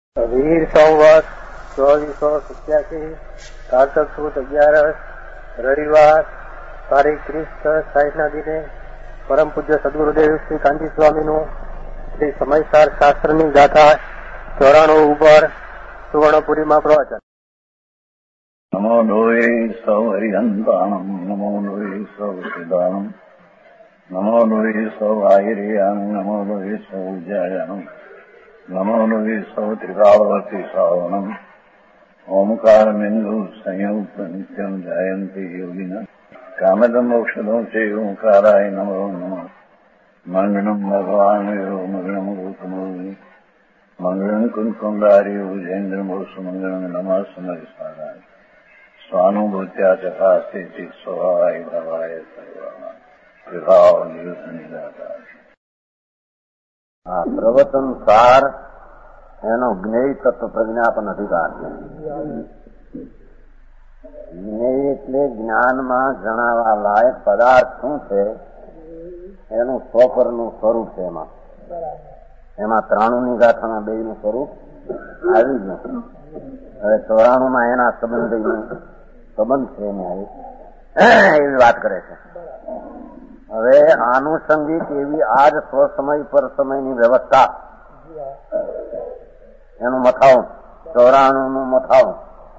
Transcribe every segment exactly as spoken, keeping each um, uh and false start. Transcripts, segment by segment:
વીર સંવત ચોવીસો સત્યાસી કારતક સુદ અગિયારસ રવિવાર તારીખ ત્રીસ સાઠના દિને પરમ પૂજ્ય સદગુરુદેવ શ્રી કાંજી સ્વામીનું શ્રી સમયસાર શાસ્ત્રની ગાથા ચોરાણું ઉપર સુવર્ણપુરીમાં પ્રવચન. નમો લોહે સૌ હરિહંતાણમ નમો લોહે સૌ સિદ્ધાણમ નમો લોહે સૌ આયર્યાણ નમો લોહે સૌ જયાણમ નમો લોહે સૌ ત્રિકાવતી શ્રાવણમ ઓમકાર બિંદુ સંયુક્ત નિત્યમ જયંતી યોગિના કામદમ મોક્ષદો છે ઓંકારાય નમો નમઃ. મંગળમ ભગવાન મંગળમ ગૌતમો મંગળમ કુંકુંડારી ઉજેન્દ્રમોષ મંગળમ નમઃ સમયસારાય સ્વાનુભૂત્યા ચકાસ્તે સ્વભાવાય ભવાય સર્વાના વિભાવ નિદાતા. આ પ્રવચન સાર એનો જ્ઞેય તત્વ પ્રજ્ઞાપન અધિકાર છે. જ્ઞેય એટલે જ્ઞાનમાં જણાવવા લાયક પદાર્થ શું છે એનું સ્વપરનું સ્વરૂપ છે. એમાં એમાં ત્રાણુની ગાથામાં બે નું સ્વરૂપ આવી ગયું. હવે ચોરાણું માં એના સંબંધીનું સંબંધ છે એવી વાત કરે છે. હવે આનુષંગિક એવી આજ સ્વસમય પર સમયની વ્યવસ્થા એનું મથાવું ચોરાણું નું મથાવું.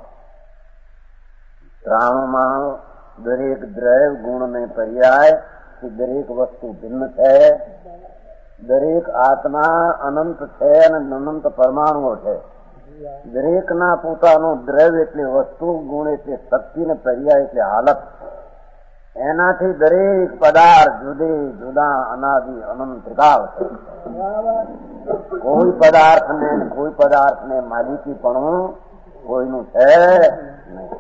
ત્રાણુમાં દરેક દ્રવ્ય ગુણ ને પર્યાય દરેક વસ્તુ ભિન્ન છે. દરેક આત્મા અનંત છે અને અનંત પરમાણુઓ છે. દરેકના પોતાનું દ્રવ્ય એટલે વસ્તુ, ગુણ એટલે શક્તિ ને પર્યાય એટલે હાલત. એનાથી દરેક પદાર્થ જુદે જુદા અનાદિ અનંત ત્રિકાળ છે. કોઈ પદાર્થ ને કોઈ પદાર્થ ને માલિકી પણ કોઈનું છે નહીં.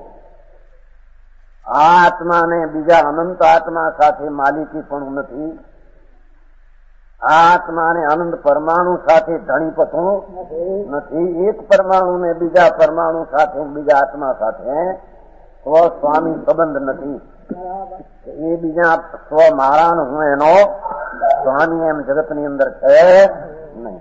આ આત્માને બીજા અનંત આત્મા સાથે માલિકી પણ નથી. આ આત્માને અનંત પરમાણુ સાથે ધણીપથું નથી. એક પરમાણુ ને બીજા પરમાણુ સાથે બીજા આત્મા સાથે સ્વ સ્વામી સંબંધ નથી. એ બીજા સ્વ મારા હું એનો સ્વામી એમ જગતની અંદર છે નહીં.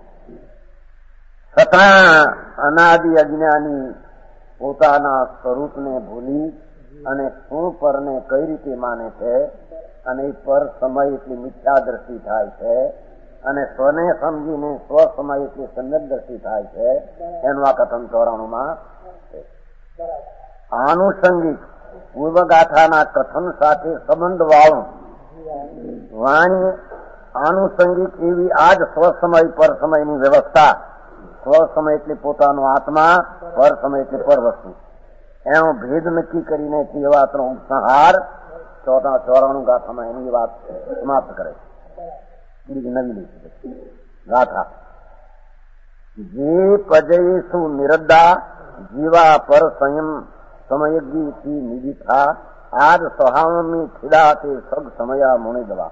છતાં અનાદિ અજ્ઞાની પોતાના સ્વરૂપને ભૂલી અને શું પરને કઈ રીતે માને છે અને એ પર સમય એટલી મિથ્યા દ્રષ્ટિ થાય છે અને સ્વને સમજીને સ્વ સમય એટલી સમ્યક દ્રષ્ટિ થાય છે. એનું આ કથન ચોરાણુંમાં છે. આનુષંગિક પૂર્વગાથાના કથન સાથે સંબંધ વાળું વાણી આનુષંગિક એવી આજ સ્વસમય પર સમયની વ્યવસ્થા. સ્વસમય એટલે પોતાનો આત્મા, પર સમય એટલે પર વસ્તુ. એનો ભેદ નક્કી કરીને તે વાતનો ઉપસંહાર ચોથા ચોરાણું ગાથામાં એની વાત સમાપ્ત કરે છે. બીજી નવી ગાથા જે પજયેશુ નિરદ્દા જીવા પર સંયમ સમયગીથી નિદિથા આજ સહામી ખીડા તે સગ સમયા મુનિદવા.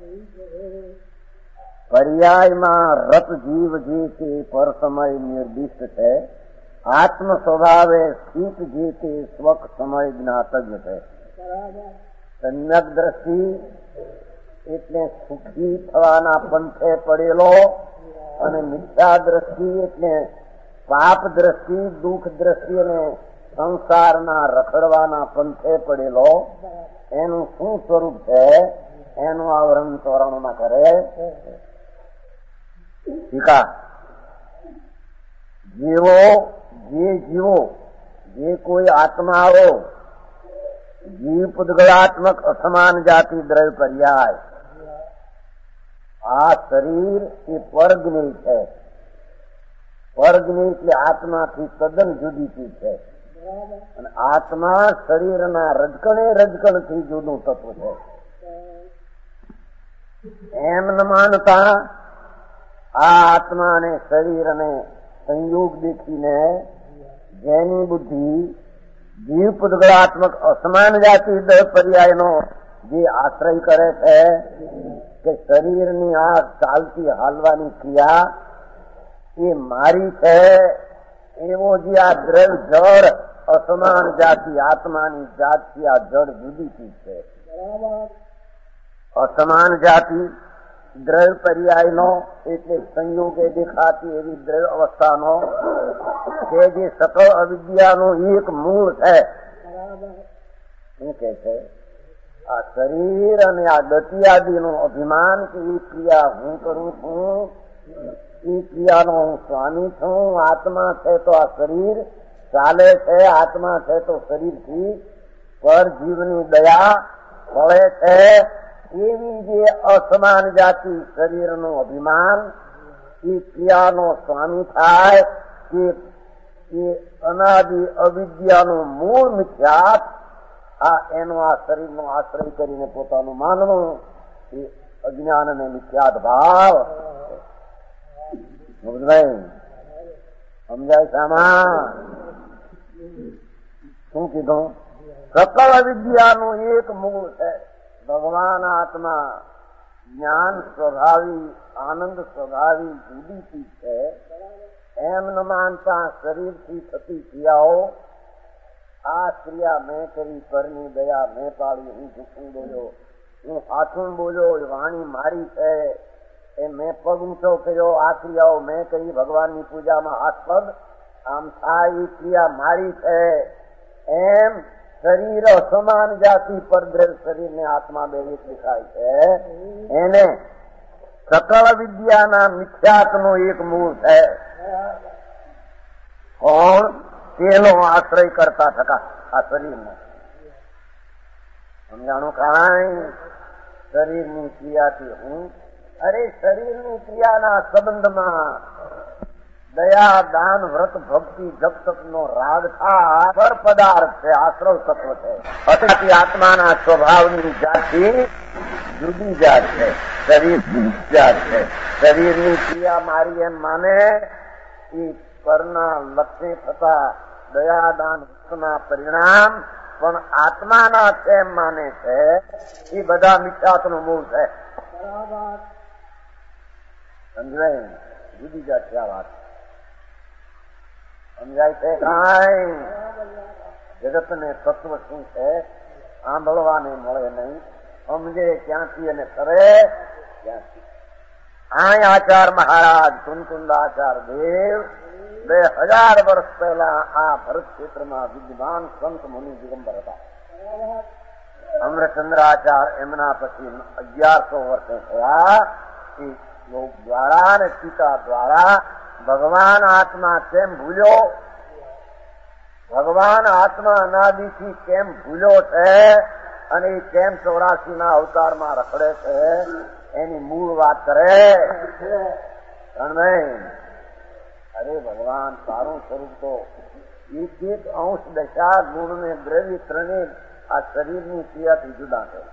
પર્યાયમાં રત જીવ જે તે પર સમય નિર્દિષ્ટ છે. આત્મ સ્વભાવે સ્થિત જે તે સ્વક સમય જ્ઞાતવ્ય છે. સમ્યક દ્રષ્ટિ એટલે સુખી થવાના પંથે પડેલો અને મિથ્યા દ્રષ્ટિ એટલે પાપ દ્રષ્ટિ, દુઃખ દ્રષ્ટિ અને સંસારના રખડવાના પંથે પડેલો એનું શું સ્વરૂપ છે એનું આવરણ ચોરાણુંમાં કરે. ટીકા જીવો જે જીવો જે કોઈ આત્માઓ જીવ પુદ્ગલાત્મક અસમાન જાતિ દ્રવ્ય પર્યાય. આ શરીર એ પરજ્ઞેય છે. પરજ્ઞેય એટલે આત્માથી તદ્દન જુદી ચીજ છે. અને આત્મા શરીરના રજકણે રજકણથી જુદું તત્વ છે. એમ ન માનતા આ આત્મા અને શરીર અને સંયોગ દેખીને જેની બુદ્ધિ જીવ પુદ્ગલાત્મક અસમાન જાતિ પર્યાયનો જે આશ્રય કરે છે કે શરીરની આ ચાલતી હાલવાની ક્રિયા એ મારી છે, એવો જે આ દ્રવ્ય જળ અસમાન જાતિ આત્માની જાતથી આ જળ જુદી ચીજ છે. અસમાન જાતિ દ્રવ્ય પર્યાયનો એટલે સંયોગે દેખાતી એવી દ્રવ્ય અવસ્થાનો કે જે સકળ અવિદ્યાનું એક મૂળ છે. શું કે છે? આ શરીર અને આ ગતિ આદિનું અભિમાન કે એ ક્રિયા હું કરું છું, એ ક્રિયાનો હું સ્વામી છું. આત્મા છે તો આ શરીર ચાલે છે, આત્મા છે તો શરીરથી પર જીવની દયા ફળે છે. એવી જે અસમાન જાતિ શરીરનું અભિમાન એ ક્રિયાનો સ્વામી થાય કે એ અનાદિ અવિદ્યાનું મૂળ મિથ્યાત આ એનો આ શરીરનો આશ્રય કરીને પોતાનું માનવું એ અજ્ઞાન અને મિથ્યાત ભાવ. સમજાય શામાં? શું કીધું? સકળ અવિદ્યાનું એક મૂળ છે ભગવાન આત્મા. જ્ઞાન સ્વભાવી, આનંદ સ્વભાવી જુદી ચીજ છે. એમ ન માનતા શરીરથી થતી ક્રિયાઓ, આ ક્રિયા મેં કરી, પરની દયા મેં પાડી, હું જૂઠું બોલ્યો, હું સાચું બોલ્યો, વાણી મારી છે, એ મેં પગ ઊંચો કર્યો, આ ક્રિયાઓ મેં કરી, ભગવાનની પૂજામાં હાથ પગ આમ થાય એ ક્રિયા મારી છે. એમ શરીર અસમાન જાતિ પરદ્રવ્ય શરીરને આત્મા બે એક દેખાય છે. એને સકળ વિદ્યાના મિથ્યાત્વનું એક મૂળ છે. કોણ? તેનો આશ્રય કરતા થકા આ શરીરને. સમજાણું? કાંઈ શરીરની ક્રિયાથી હું અરે શરીરની ક્રિયાના સંબંધમાં દયા, દાન, વ્રત, ભક્તિ, જપ તપનો રાગ થાય પર પદાર્થ છે, આશ્રવ તત્વ છે. અતિ આત્માના સ્વભાવની જાતિ જુદી જાત છે, શરીર જાત છે. શરીરની ક્રિયા મારી એમ માને એ પરના લક્ષ્ય થતા દયા, દાન, ભક્તના પરિણામ પણ આત્માના તેમ માને છે. એ બધા મિથ્યાત્વનું મૂળ છે. સમજાય? જુદી જાત છે આ વાત. સમજાય છે? કાંઈ જગતને તત્વ શું છે સાંભળવાને મળે નહીં. સમજે ક્યાંથી અને કરે ક્યાંથી. આ આચાર મહારાજ કુંકુંદાચાર દેવ બે હજાર વર્ષ પહેલા આ ભરત ક્ષેત્રમાં વિદ્વાન સંત મુનિ દિગંબર હતા. અમરચંદ્રાચાર એમના પછી અગિયારસો વર્ષે થયા. એ લોક દ્વારા અને સીતા દ્વારા ભગવાન આત્મા કેમ ભૂલ્યો, ભગવાન આત્મા અનાદિથી કેમ ભૂલ્યો છે અને એ કેમ ચોરાસી ના અવતારમાં રખડે છે એની મૂળ વાત કરે. અરે ભગવાન તારું સ્વરૂપ તો એક એક અંશ દશા ગુણ ને દ્રવ્ય ત્રણે આ શરીરની ક્રિયાથી જુદા છે.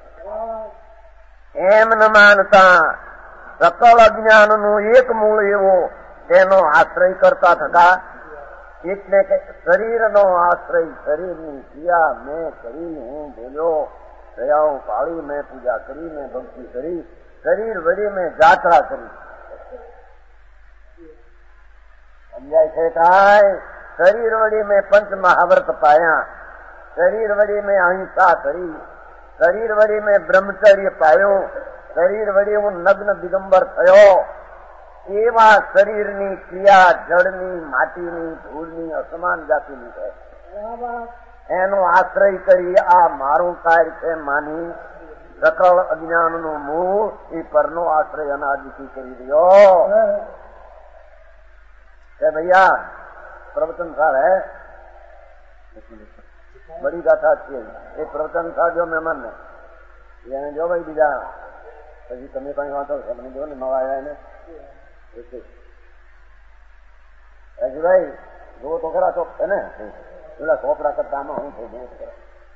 એમ ન માનતા સકળ અજ્ઞાનનું એક મૂળ એવો તેનો આશ્રય કરતા થતા. એટલે કે શરીરનો આશ્રય, શરીરની ક્રિયા મેં કરી, હું બોલ્યો, દયાઓ પાળી, મેં પૂજા કરી, મેં ભક્તિ કરી, શરીર વડે મેં જાત્રા કરી. સમજાય છે? કાંઈ શરીર વડે મેં પંચ મહાવ્રત પાયા, શરીર વડે મેં અહિંસા કરી, શરીર વડે મેં બ્રહ્મચર્ય પાયો, શરીર વડે હું નગ્ન દિગંબર થયો. એવા શરીરની ક્રિયા જળની, માટીની, ધૂળની, અસમાન જાતિની છે. એનો આશ્રય કરી આ મારું કાર્ય છે માની સકળ અજ્ઞાનનું મૂળ એ પરનો આશ્રય અનાદિથી કરી રહ્યો है भैया. प्रवचन था है बड़ी गाथा थी. एक प्रवचन था जो मेहमान ने એને જો ભાઈ બીજા પછી તમે કઈ વાંચો મને જો ને નવા આવ્યા એને ભાઈ જો તો ખરા ચોક છે ને પેલા ચોપડા કરતા આમાં હું થઈ ગયું.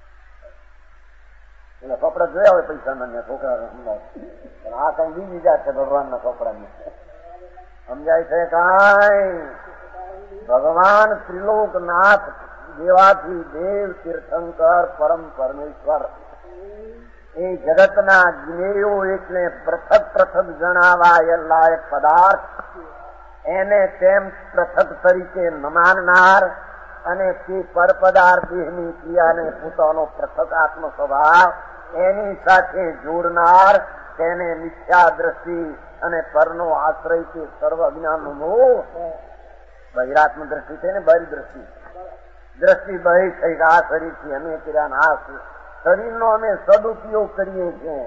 પેલા ચોપડા જોયા હોય પૈસા ના છોકરા પણ આ કઈ બીજી જાત છે ભગવાનના ચોપડાની. સમજાય છે? કાંઈ ભગવાન ત્રિલોકનાથ દેવાથી દેવ, તીર્થંકર, પરમ પરમેશ્વર એ જગતના જ્ઞેયો એટલે પૃથક પૃથક જણાવાયેલા એક પદાર્થ એને તેમ પૃથક તરીકે ન માનનાર અને તે પરપદાર્થ દેહની ક્રિયાને પોતાનો પૃથક આત્મ સ્વભાવ એની સાથે જોડનાર તેને મિથ્યા દ્રષ્ટિ અને પરનો આશ્રય છે સર્વ અજ્ઞાનનું મૂળ. બહિરાત્મ દ્રષ્ટિ છે ને બહિર દ્રષ્ટિ દ્રષ્ટિ બહિર થઈ આ શરીરથી અમે કર્યા આ શરીરનો અમે સદુપયોગ કરીએ છીએ.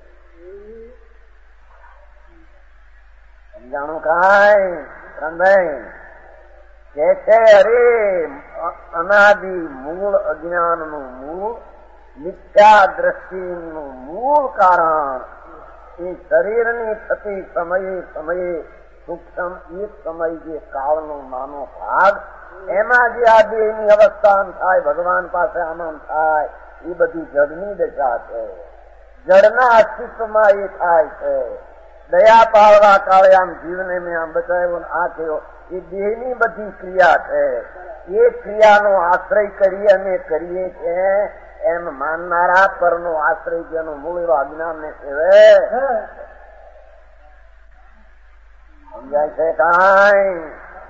સમજાણું કાંઈ રણભાઈ કે છે અરે અનાદિ મૂળ અજ્ઞાનનું મૂળ મિથ્યા દ્રષ્ટિનું મૂળ કારણ એ શરીરની થતી સમયે સમયે સૂક્ષ્મ એક સમય જે કાળનો નાનો ભાગ એમાં જે આ દેહની અવસ્થા થાય ભગવાન પાસે આનંદ થાય એ બધી જડની દશા છે. જડના અસ્તિત્વમાં એ થાય છે. દયા પાળવા કાળે આમ જીવને મેં આમ બચાવ્યો આ થયો એ દેહની બધી ક્રિયા છે. એ ક્રિયાનો આશ્રય કરી અમે કરીએ છીએ એમ માનનારા પરનો આશ્રય જેનો મૂળ એવા અજ્ઞાનને સેવે. સમજાય છે કાંઈ?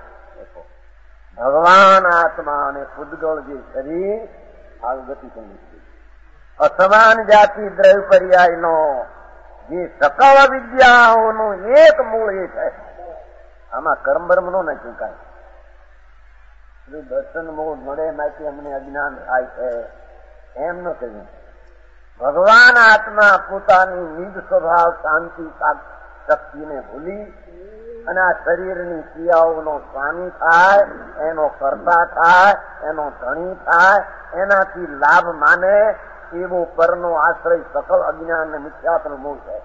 ભગવાન આત્મા અને પૂતગળ જે શરીર આ ગતિ સમજી અસમાન જાતિ દ્રવ્ય પર્યાયનો જે સકળ વિદ્યાઓનું એક મૂળ એ છે. આમાં કર્મ બ્રહ્મ નો નથી કાંઈ દર્શન મૂળ મળે એમાંથી અમને અજ્ઞાન થાય છે એમ ન કહ્યું. ભગવાન આત્મા પોતાની નિજ સ્વભાવ શાંતિ શક્તિને ભૂલી અને આ શરીરની ક્રિયાઓનો સ્વામી થાય, એનો કર્તા થાય, એનો ધણી થાય, એનાથી લાભ માને એવો પરનો આશ્રય સકલ અજ્ઞાન ને મિથ્યાત્વ મૂળ છે.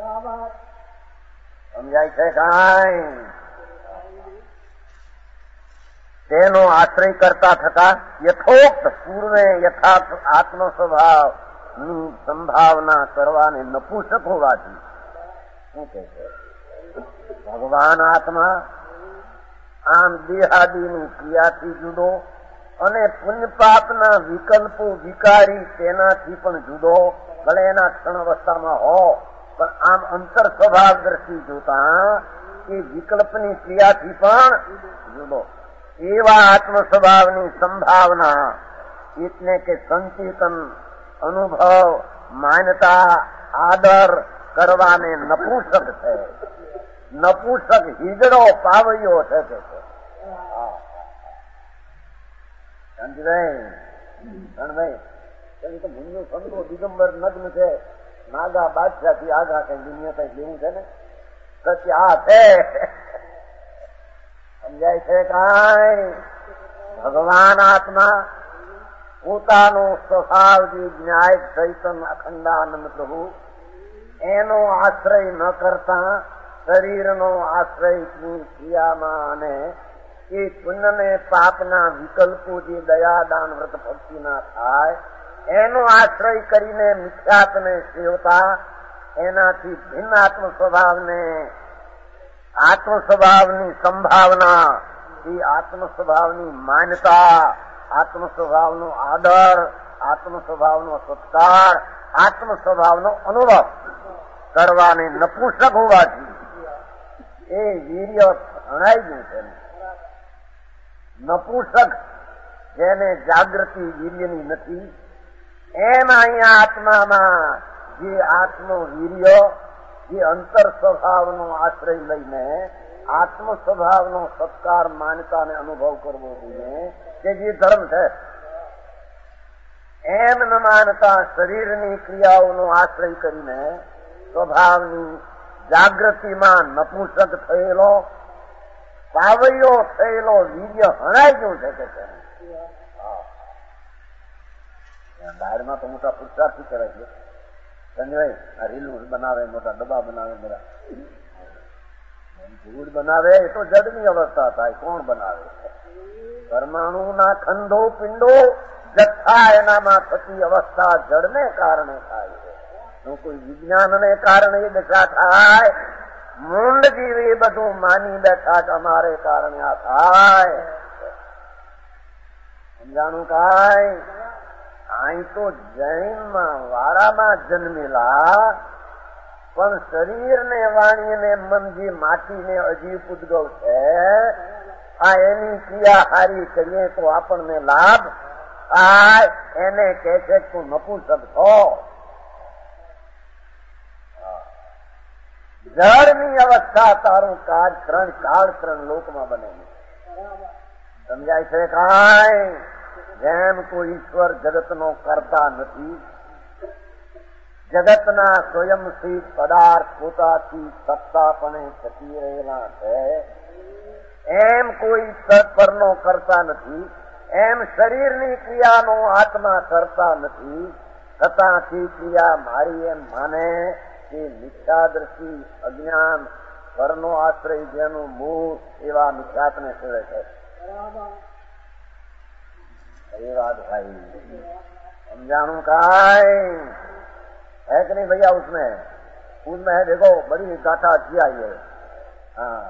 સમજાય છે કાંઈ? તેનો આશ્રય કરતા થતા યથોક્ત પૂર્વે યથાર્થ આત્મ સ્વભાવ ની સંભાવના કરવાને નપુંસક હોવાથી શું કહે છે ભગવાન આત્મા આમ દેહાદીની ક્રિયાથી જુદો અને પુણ્ય પાપના વિકલ્પો વિકારી તેનાથી પણ જુદો. ભલે એના ક્ષણ અવસ્થામાં હો પણ આમ અંતર સ્વભાવ દ્રષ્ટિ જોતા એ વિકલ્પની ક્રિયાથી પણ જુદો. એવા આત્મ સ્વભાવની સંભાવના એટલે કે સંચેતન અનુભવ માન્યતા આદર કરવાને નપુંસક છે. નપુંસક હિજડો પાવૈયો છે કે મુન્નું સંતો દિગંબર નગ્ન છે નાગા બાદશાહ થી આગા કઈ દુનિયા કઈ જેવું છે ને સત્ય આ છે. સમજાય છે કાંઈ? ભગવાન આત્મા પોતાનો સ્વભાવ જે ન્યાય ચૈતન અખંડાનંદ પ્રભુ એનો આશ્રય ન કરતા શરીરનો આશ્રય ક્રિયામાં અને એ પુણ્ય ને પાપના વિકલ્પો જે દયા દાન વ્રત ભક્તિના થાય એનો આશ્રય કરીને મિથ્યાત્વને સેવતા એનાથી ભિન્ન આત્મ સ્વભાવને આત્મ સ્વભાવની સંભાવના એ આત્મ સ્વભાવની માન્યતા આત્મ સ્વભાવનો આદર આત્મ સ્વભાવનો સત્કાર આત્મ સ્વભાવનો અનુભવ કરવાને નપુંસક હોવાથી એ વીર્ય હણાઈ ગયું છે. નપુંસક જેને જાગૃતિ વીર્યની નથી એમ અહીંયા આત્મામાં જે આત્મો વીર્ય જે અંતર સ્વભાવનો આશ્રય લઈને આત્મ સ્વભાવનો સત્કાર માન્યતાને અનુભવ કરવો જોઈએ કે જે ધર્મ છે એમ ન માનતા શરીરની ક્રિયાઓનો આશ્રય કરીને સ્વભાવની જાગૃતિમાં નપુંસક થયેલો પાવૈયો થયેલો વીર્ય હણાઈ ગયું છે કે બહારમાં તો મોટા પુરુષાર્થી કરે છે. સંજય આ રીલું બનાવે મોટા ડબ્બા બનાવે બધા ધૂળ બનાવે એ તો જડની અવસ્થા થાય. કોણ બનાવે? પરમાણુના ખંડો પિંડો જથ્થા એનામાં થતી અવસ્થા જડને કારણે થાય છે. કોઈ વિજ્ઞાનને કારણે એ દશા થાય. મૂંડ જીવી બધું માની બેઠા કે અમારે કારણે આ થાય. સમજાણું કાંઈ? અહીં તો જૈનમાં વારામાં જન્મેલા પણ શરીર ને વાણી ને મન જે માટીને અજીવ પૂતગળ છે આ એની ક્રિયા હારી કરીએ તો આપણને લાભ થાય. એને કહે છે તું નપુંસક છો. જળની અવસ્થા તારું કાળ ત્રણ કાળ ત્રણ લોકમાં બને સમજાય છે કાંઈ? જેમ કોઈ ઈશ્વર જગતનો કરતા નથી, જગતના સ્વયંસિદ્ધ પદાર્થ પોતાથી સત્તાપણે થતી રહેલા છે, એમ કોઈ પરનો કરતા નથી, એમ શરીરની ક્રિયાનો આત્મા કરતા નથી, છતાંથી ક્રિયા મારી એમ માને કે મિથ્યા દ્રષ્ટિ અજ્ઞાન પરનો આશ્રય જેનું મૂળ એવા મિથ્યાત્ને સેવે છે. अरे बात भाई समझाणु काई है कि नहीं भैया? उसमें उसमें है देखो बड़ी गाथा अच्छी आई है. हाँ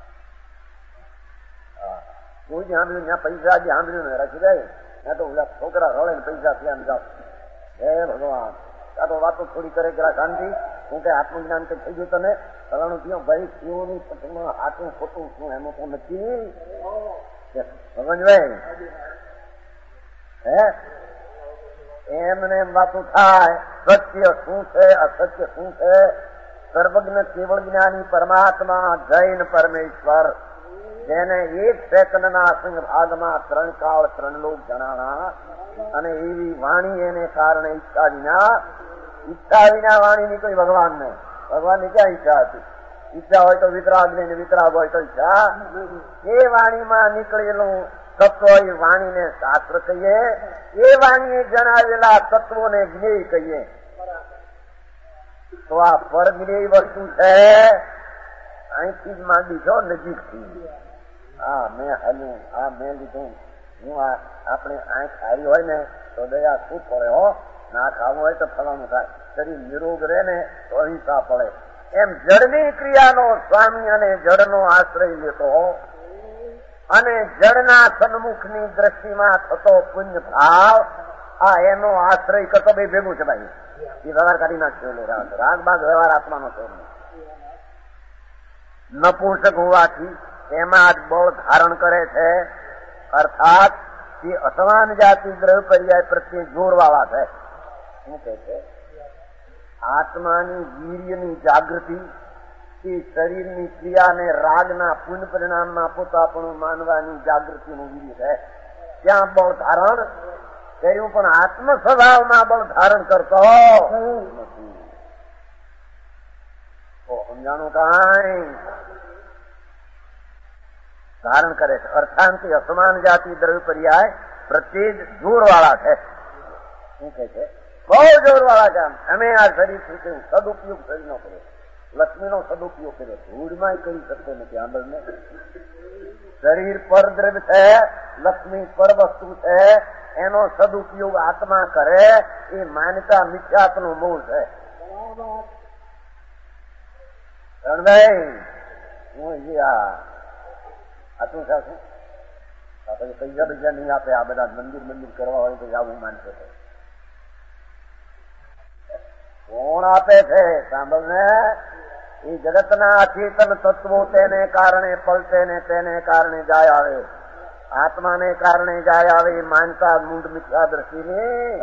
कोई ध्यान भी यहाँ पैसा ध्यान भी नहीं रखी जाए यहाँ तो छोकरा रड़े पैसा ત્યાં જાઓ. હે ભગવાન આ તો વાતો થોડી કરે જરા શાંતિ. હું કઈ આત્મજ્ઞાન તો થઈ ગયું તને ફલાણું થયો ભાઈ શિવની પછીમાં આટલું ખોટું શું એમાં તો નથી ભગવાનભાઈ. હે એમને એમ વાતું થાય સત્ય શું છે અસત્ય શું છે? સર્વજ્ઞ કેવળ જ્ઞાની પરમાત્મા જૈન પરમેશ્વર જેને એક સેકન્ડના સિંહ ભાગમાં ત્રણ કાળ ત્રણ લોક જણાણા અને એવી વાણી એને કારણે ઈચ્છા વિના ઈચ્છા વિના વાણીની કોઈ ભગવાન ને ભગવાનની ક્યાં ઈચ્છા હતી? ઈચ્છા હોય તો વિતરાગ ને વિતરાગ હોય તો ઈચ્છા. એ વાણીમાં નીકળેલું તત્વ એ વાણીને શાસ્ત્ર કહીએ, એ વાણીએ જણાવેલા તત્વોને જ્ઞેય કહીએ. તો આ પરજ્ઞેય વસ્તુ છે અહીંથી જ માંડી છો નજીકથી. હા મેં હલ્યું, આ મેં લીધું, હું આ આપણે આંખ હારી હોય ને તો દયા શું પડે હો, ના ખાવું હોય તો ફલાણું થાય, શરીર નિરોગ રહે ને તો અહિંસા પડે. એમ જળની ક્રિયાનો સ્વામી અને જળનો આશ્રય લેતો અને જળના સન્મુખની દ્રષ્ટિમાં થતો પુણ્ય ભાવ આ એનો આશ્રય કરતો બે ભેગું છે ભાઈ. એ વ્યવહાર કાઢી નાખ્યો રાગ રાગ બાગ વ્યવહાર આત્માનો છે. નપુંસક હોવાથી એમાં જ બળ ધારણ કરે છે, અર્થાત એ અસમાન જાતિ દ્રવ્ય પર્યાય પ્રત્યે જોરવાળા છે. શું કહે છે? આત્માની વીર્યની જાગૃતિ એ શરીરની ક્રિયાને રાગના પુણ્ય પરિણામમાં પોતાપણું માનવાની જાગૃતિનું વીર્ય છે. ત્યાં બળ ધારણ કર્યું પણ આત્મ સ્વભાવમાં બળ ધારણ કરતો નથી. સમજાણું કાંઈ? ધારણ કરે છે અર્થાંતિ અસમાન જાતિ દ્રવ્ય પર્યાય પ્રત્યે જોરવાળા છે. શું કહે છે? બહુ જોરવાળા છે. અમે આ શરીર થી સદુપયોગ શરીર નો કર્યો, લક્ષ્મીનો સદુપયોગ કર્યો, ધૂળમાં કરી શકતો નથી. આંબળને શરીર પર દ્રવ્ય છે, લક્ષ્મી પર વસ્તુ છે, એનો સદુપયોગ આત્મા કરે એ માન્યતા મિથ્યાત્વનું મૂળ છે. રણભાઈ હું આ આટલું સાચું પછી પૈસા પૈસા નહીં આપે. આ બધા મંદિર મંદિર કરવા હોય તો આવું માનશે. કોણ આપે છે? સાંભળને, એ જગતના અચેતન તત્વો તેને કારણે પલટે ને તેને કારણે જાય આવે, આત્માને કારણે જાય આવે. માનતા મૂળ મિથ્યા દ્રષ્ટિની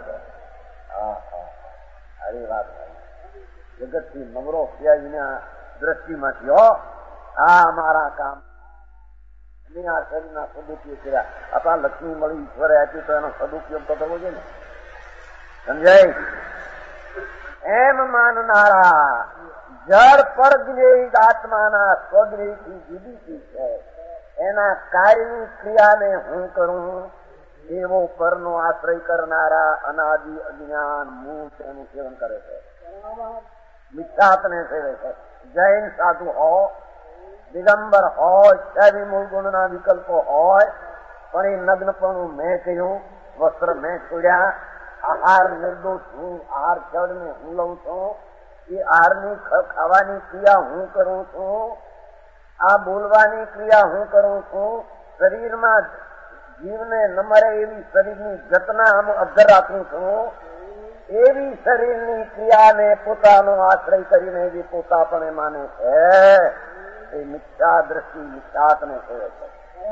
અરે વાત જગતથી નવરો ફિયાજીના દ્રષ્ટિમાંથી હો આ અમારા કામ આ શરીરના સદુપયોગ કર્યા. આપણા લક્ષ્મી મળી ઈશ્વરે આપ્યું તો એનો સદુપયોગ તો કરવો જોઈએ ને. સમજાય? એમ માનનારા જળ પર જ્ઞેય આત્માના સ્વજ્ઞેયથી જુદી ચીજ છે. એના કાર્યની ક્રિયાને હું કરું એવો પરનો આશ્રય કરનારા અનાદિ અજ્ઞાન મૂળ તેનું સેવન કરે છે, મિથ્યાત્વને સેવે છે. જૈન સાધુ હોય, દિગંબર હોય, ચાવી મૂળ ગુણના વિકલ્પો હોય, પણ એ નગ્નપણું મેં કહ્યું, વસ્ત્ર મેં છોડ્યા, આહાર નિર્દોષ હું, આહાર ચડને હું લઉં છું, એ આહારની ખાવાની ક્રિયા હું કરું છું, આ બોલવાની ક્રિયા હું કરું છું, શરીરમાં જીવને ન મરે એવી શરીરની જતના હું અધર રાખું છું, એવી શરીરની ક્રિયાને પોતાનો આશ્રય કરીને જે પોતા પણ માને છે એ મિથ્યા દ્રષ્ટિ મિથ્યાત્વને કહે છે.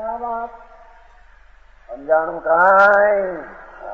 સમજાણું કાંઈ?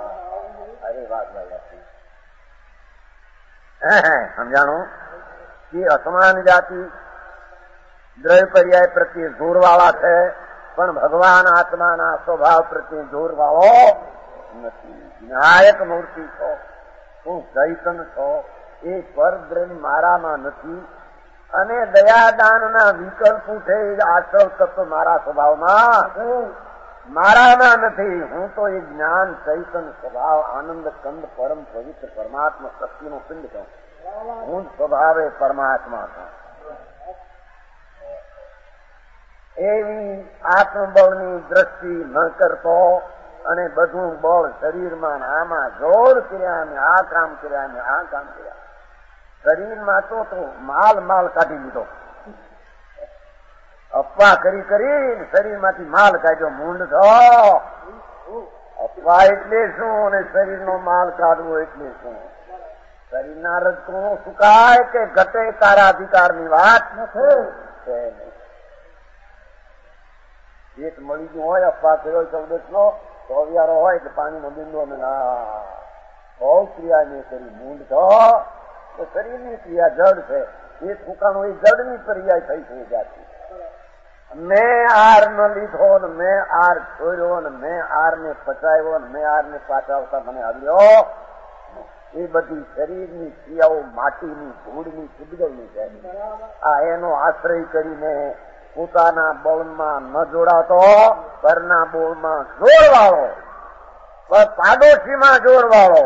અરે વાત ભાઈ સમજાણું? એ અસમાન જાતિ દ્રવ્ય પર્યાય પ્રત્યે જોરવાળા છે, પણ ભગવાન આત્માના સ્વભાવ પ્રત્યે જોરવાળો નથી. નાયક મૂર્તિ છો, તું ચૈતન છો, એ પરબ્રહ્મ મારામાં નથી. અને દયાદાનના વિકલ્પ છે આશ્રવ તત્વ મારા સ્વભાવમાં મારામાં નથી. હું તો એ જ્ઞાન ચૈતન સ્વભાવ આનંદ કંદ પરમ પવિત્ર પરમાત્મા શક્તિનો પિંડ છું. હું સ્વભાવે પરમાત્મા છું. એવી આત્મબળની દ્રષ્ટિ ન કરતો અને બધું બળ શરીરમાં આમાં જોર કર્યા ને આ કામ કર્યા ને આ કામ કર્યા. શરીરમાં તો તો માલ માલ કાઢી લીધો. અપવા કરી કરી શરીરમાંથી માલ કાઢ્યો. મૂંડ છો. અપવા એટલે શું અને શરીરનો માલ કાઢવો એટલે શું? શરીરના રજકું સુકાય કે ઘટે તારા અધિકારની વાત નથી. એક મળી ગયું હોય અપવા કર્યો ચૌદસ નો ચોવિયારો હોય કે પાણીનો બિંદુ અને ના બહુ ક્રિયા નહીં કરી. મૂંડ છો તો શરીરની ક્રિયા જડ છે. એ ફૂકાણું એ જડની ક્રિયા થઈ થઈ જાતી. મેં આર ન લીધો ને મેં આર છોડ્યો ને મેં આર ને પચાવ્યો ને મેં આર ને પાછાવતા મને આવ્યો. એ બધી શરીરની ક્રિયાઓ માટીની ધૂળની ચીબડોની છે. આ એનો આશ્રય કરીને પોતાના બળમાં ન જોડાતો, પરના બોળમાં જોડવાળો, પાડોશીમાં જોડવાળો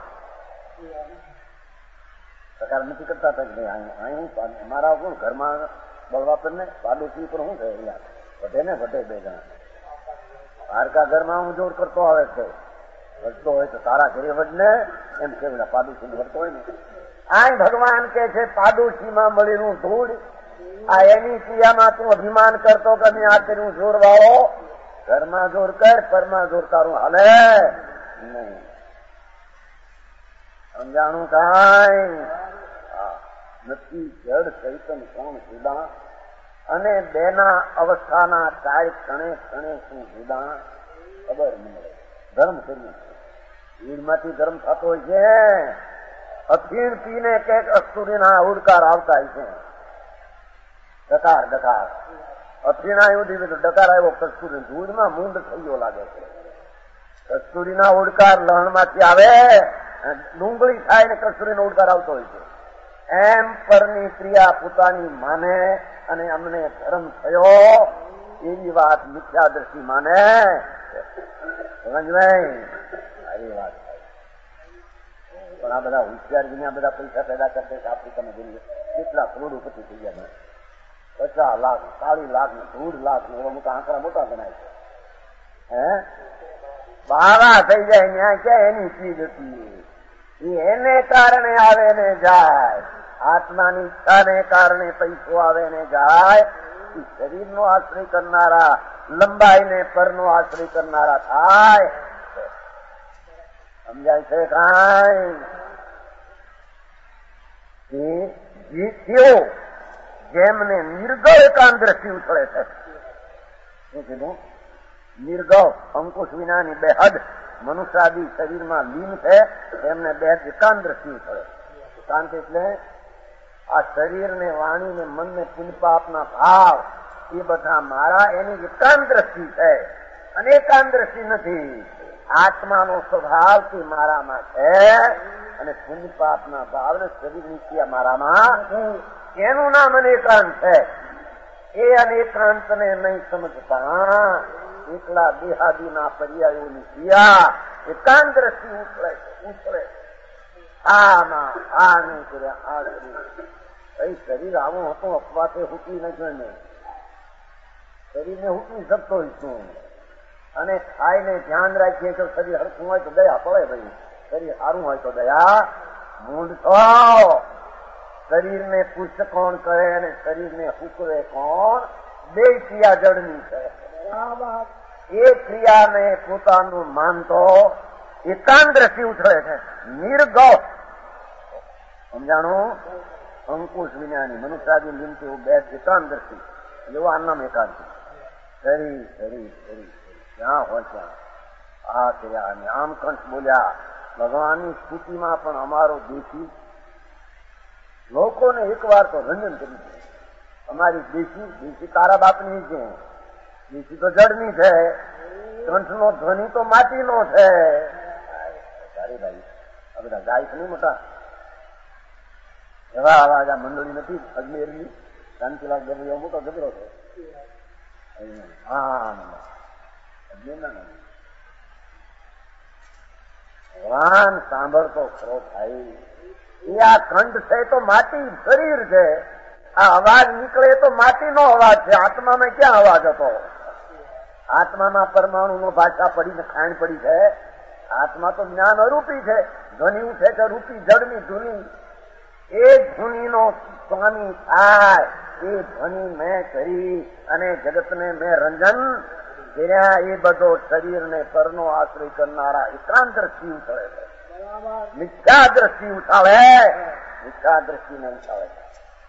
પ્રકાર નથી કરતા હતા કે અહીં અમારા કોણ ઘરમાં બળવા પર ને પાડોશી પર શું થયું વધે ને વધે બે જણા. હારકા ઘરમાં હું જોડ કરતો આવે છે. વધતો હોય તો તારા ઘરે વધને એમ કે પાડોશી વધતો હોય ને. આ ભગવાન કે છે પાડોશીમાં મળેલું ધૂળ આ એની ક્રિયામાં તું અભિમાન કરતો કે મેં આ કર્યું જોર વાળો. ઘરમાં જોર કર, પરમાં જોર તારું હાલે નહીં. સમજાણું કાંઈ નથી. જડ ચૈતન કોણ જુદા અને બેના અવસ્થાના કાય ક્ષણે ક્ષણે શું જુદા ખબર મળે. ધર્મ કર્યું ભીડમાંથી ધર્મ થતો હોય છે. અફીણ પીને કંઈક અસ્તુરીના ઉડકાર આવતા હોય છે. ડકાર ડકાર અફીણા એવું દીધું તો ડકાર આવ્યો કસ્તુરી. દૂધમાં મૂંડ થઈ ગયો લાગે છે. કસ્તુરીના ઉડકાર લહણમાંથી આવે, ડુંગળી થાય ને કસ્તુરીનો ઉડકાર આવતો હોય છે. એમ પરની ક્રિયા પોતાની માને અને અમને ધર્મ થયો એવી વાત મિથ્યા દ્રષ્ટિ માને. સમજવાય સારી વાત. પણ આ બધા હોશિયાર વિના બધા પૈસા પેદા કરશે આફ્રિકામાં જઈએ કેટલા કરોડોપતિ થઈ ગયા. પચાસ લાખ ચાલીસ લાખ ને દોઢ લાખ ને એવા મોટા આંકડા મોટા ગણાય છે. હે બાવા થઈ જાય ત્યાં ક્યાં એની ચીજ હતી. એને કારણે આવે ને જાય. આત્માની ઈચ્છાને કારણે પૈસો આવે ને જાય. શરીરનો આશ્રય કરનારા લંબાઈને પરનો આશ્રય કરનારા થાય. સમજાય છે કાંઈ? જેમને નિર્ગળ એકાંત દ્રષ્ટિ ઉછળે છે. શું કીધું? નિર્ગળ અંકુશ વિનાની બે હદ મનુષ્યાદી શરીરમાં લીન છે. એમને બે એકાંત દ્રષ્ટિ ઉછળે. એકાંત એટલે આ શરીરને વાણીને મનને પુણ્યપાપના ભાવ એ બધા મારા એની એકાંત દ્રષ્ટિ છે. અને એકાંત દ્રષ્ટિ નથી. આત્માનો સ્વભાવ તે મારામાં છે અને પુણ્યપાપના ભાવને શરીરની ક્રિયા મારામાં એનું નામ અનેકાંત છે. એ અનેકાંતને નહીં સમજતા એકલા દેહાદીના પર્યાયોની ક્રિયા એકાંત દ્રષ્ટિ ઉછળે ઉછળે. આમાં આ નહીં કર્યા આ કર્યું. કઈ શરીર આવું હતું અપવાતે હૂકી ન જોઈને શરીરને હૂકી શકતો હોય શું? અને ખાઈને ધ્યાન રાખીએ તો શરીર હરખું હોય તો દયા પડે. ભાઈ શરીર સારું હોય તો દયા. મૂંડ છો. શરીરને પુષ્ટ કોણ કરે અને શરીરને હુકવે કોણ? બે ક્રિયા જડની છે. એ ક્રિયાને પોતાનું માનતો એકાંત દ્રષ્ટિ ઉછળે છે. નિર્ગૌ સમજાણું? અંકુશ વિનાની મનુષ્યાદી લીમતી એવું બે એકાંત દ્રષ્ટિ એવું આનામ એકાંત. શરીર શરીર શરીર ક્યાં હોય ત્યાં આ ક્રિયા અને આમ કંઠ બોલ્યા. ભગવાનની સ્થિતિમાં પણ અમારો દેશી લોકોને એક વાર તો રંજન કરી દે. અમારી દેશી દેશી તારા બાપની છે, દેશી તો જડની છે, કંઠનો ધ્વનિ તો માટીનો છે. સારી ભાઈ આ બધા ગાય છે નહીં મોટા એવા અવાજ આ મંડળી નથી અજમેરની શાંતિલાલ ગભરો મોટો ગભરો છે. હા અજમેર ના ભગવાન સાંભળતો ખરો ભાઈ. એ આ કંઠ છે તો માટી શરીર છે, આ અવાજ નીકળે તો માટીનો અવાજ છે. આત્મામાં ક્યાં અવાજ હતો? આત્મામાં પરમાણુ નો ભાષા પડીને ખાણ પડી છે. આત્મા તો જ્ઞાન અરૂપી છે. ધ્વનિ છે કે રૂપી જળની ધૂની, એ ધૂનીનો સ્વામી થાય. એ ધ્વનિ મેં કરી અને જગતને મેં રંજન કર્યા. એ બધો શરીરને પરનો આશ્રય કરનારા એકાંત દ્રષ્ટિ ઉછળે છે. મિથ્યા દ્રષ્ટિ ઉછાળે, મિથ્યા દ્રષ્ટિને ઉછાળે છે.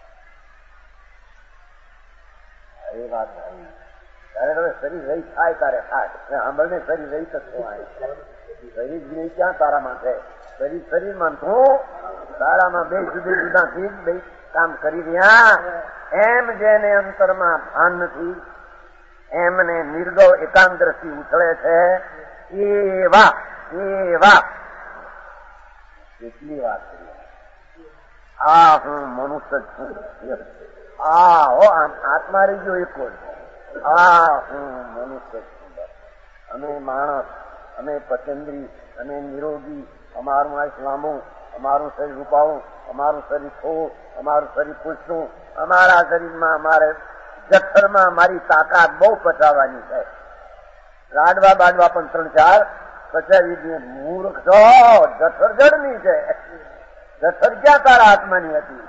એ વાત ભાઈ ત્યારે હવે શરીર રહી થાય તારે થાય. સાંભળને શરીર રહી શકતો શરીર નહીં ક્યાં તારામાં છે? શરીર શરીરમાં તું તારામાં બે જુદા જુદા થી બે કામ કરી રહ્યા. એમ જેને અંતરમાં ભાન નથી એમને નિર્ગવ એકાંત દ્રષ્ટિ ઉછળે છે. એવા એવા કેટલી વાત કરી. આ હું મનુષ્ય છું. આ હો આમ આત્મા રહી ગયો એક જ. આ હું મનુષ્ય છું. અમે માણસ, અમે પચેન્દ્રી, અમે નિરોગી, અમારું આયુષ લાંબુ, અમારું શરીર રૂપાળું, અમારું શરીર થોડું, અમારું શરીર પૂછતું, અમારા શરીરમાં અમારે જઠરમાં મારી તાકાત બહુ પચાવવાની છે. રાડવા બાડવા પણ ત્રણ ચાર પચાવી દે. મૂર્ખ છો, જઠર જડની છે. જઠર ક્યાં તારા આત્માની હતી?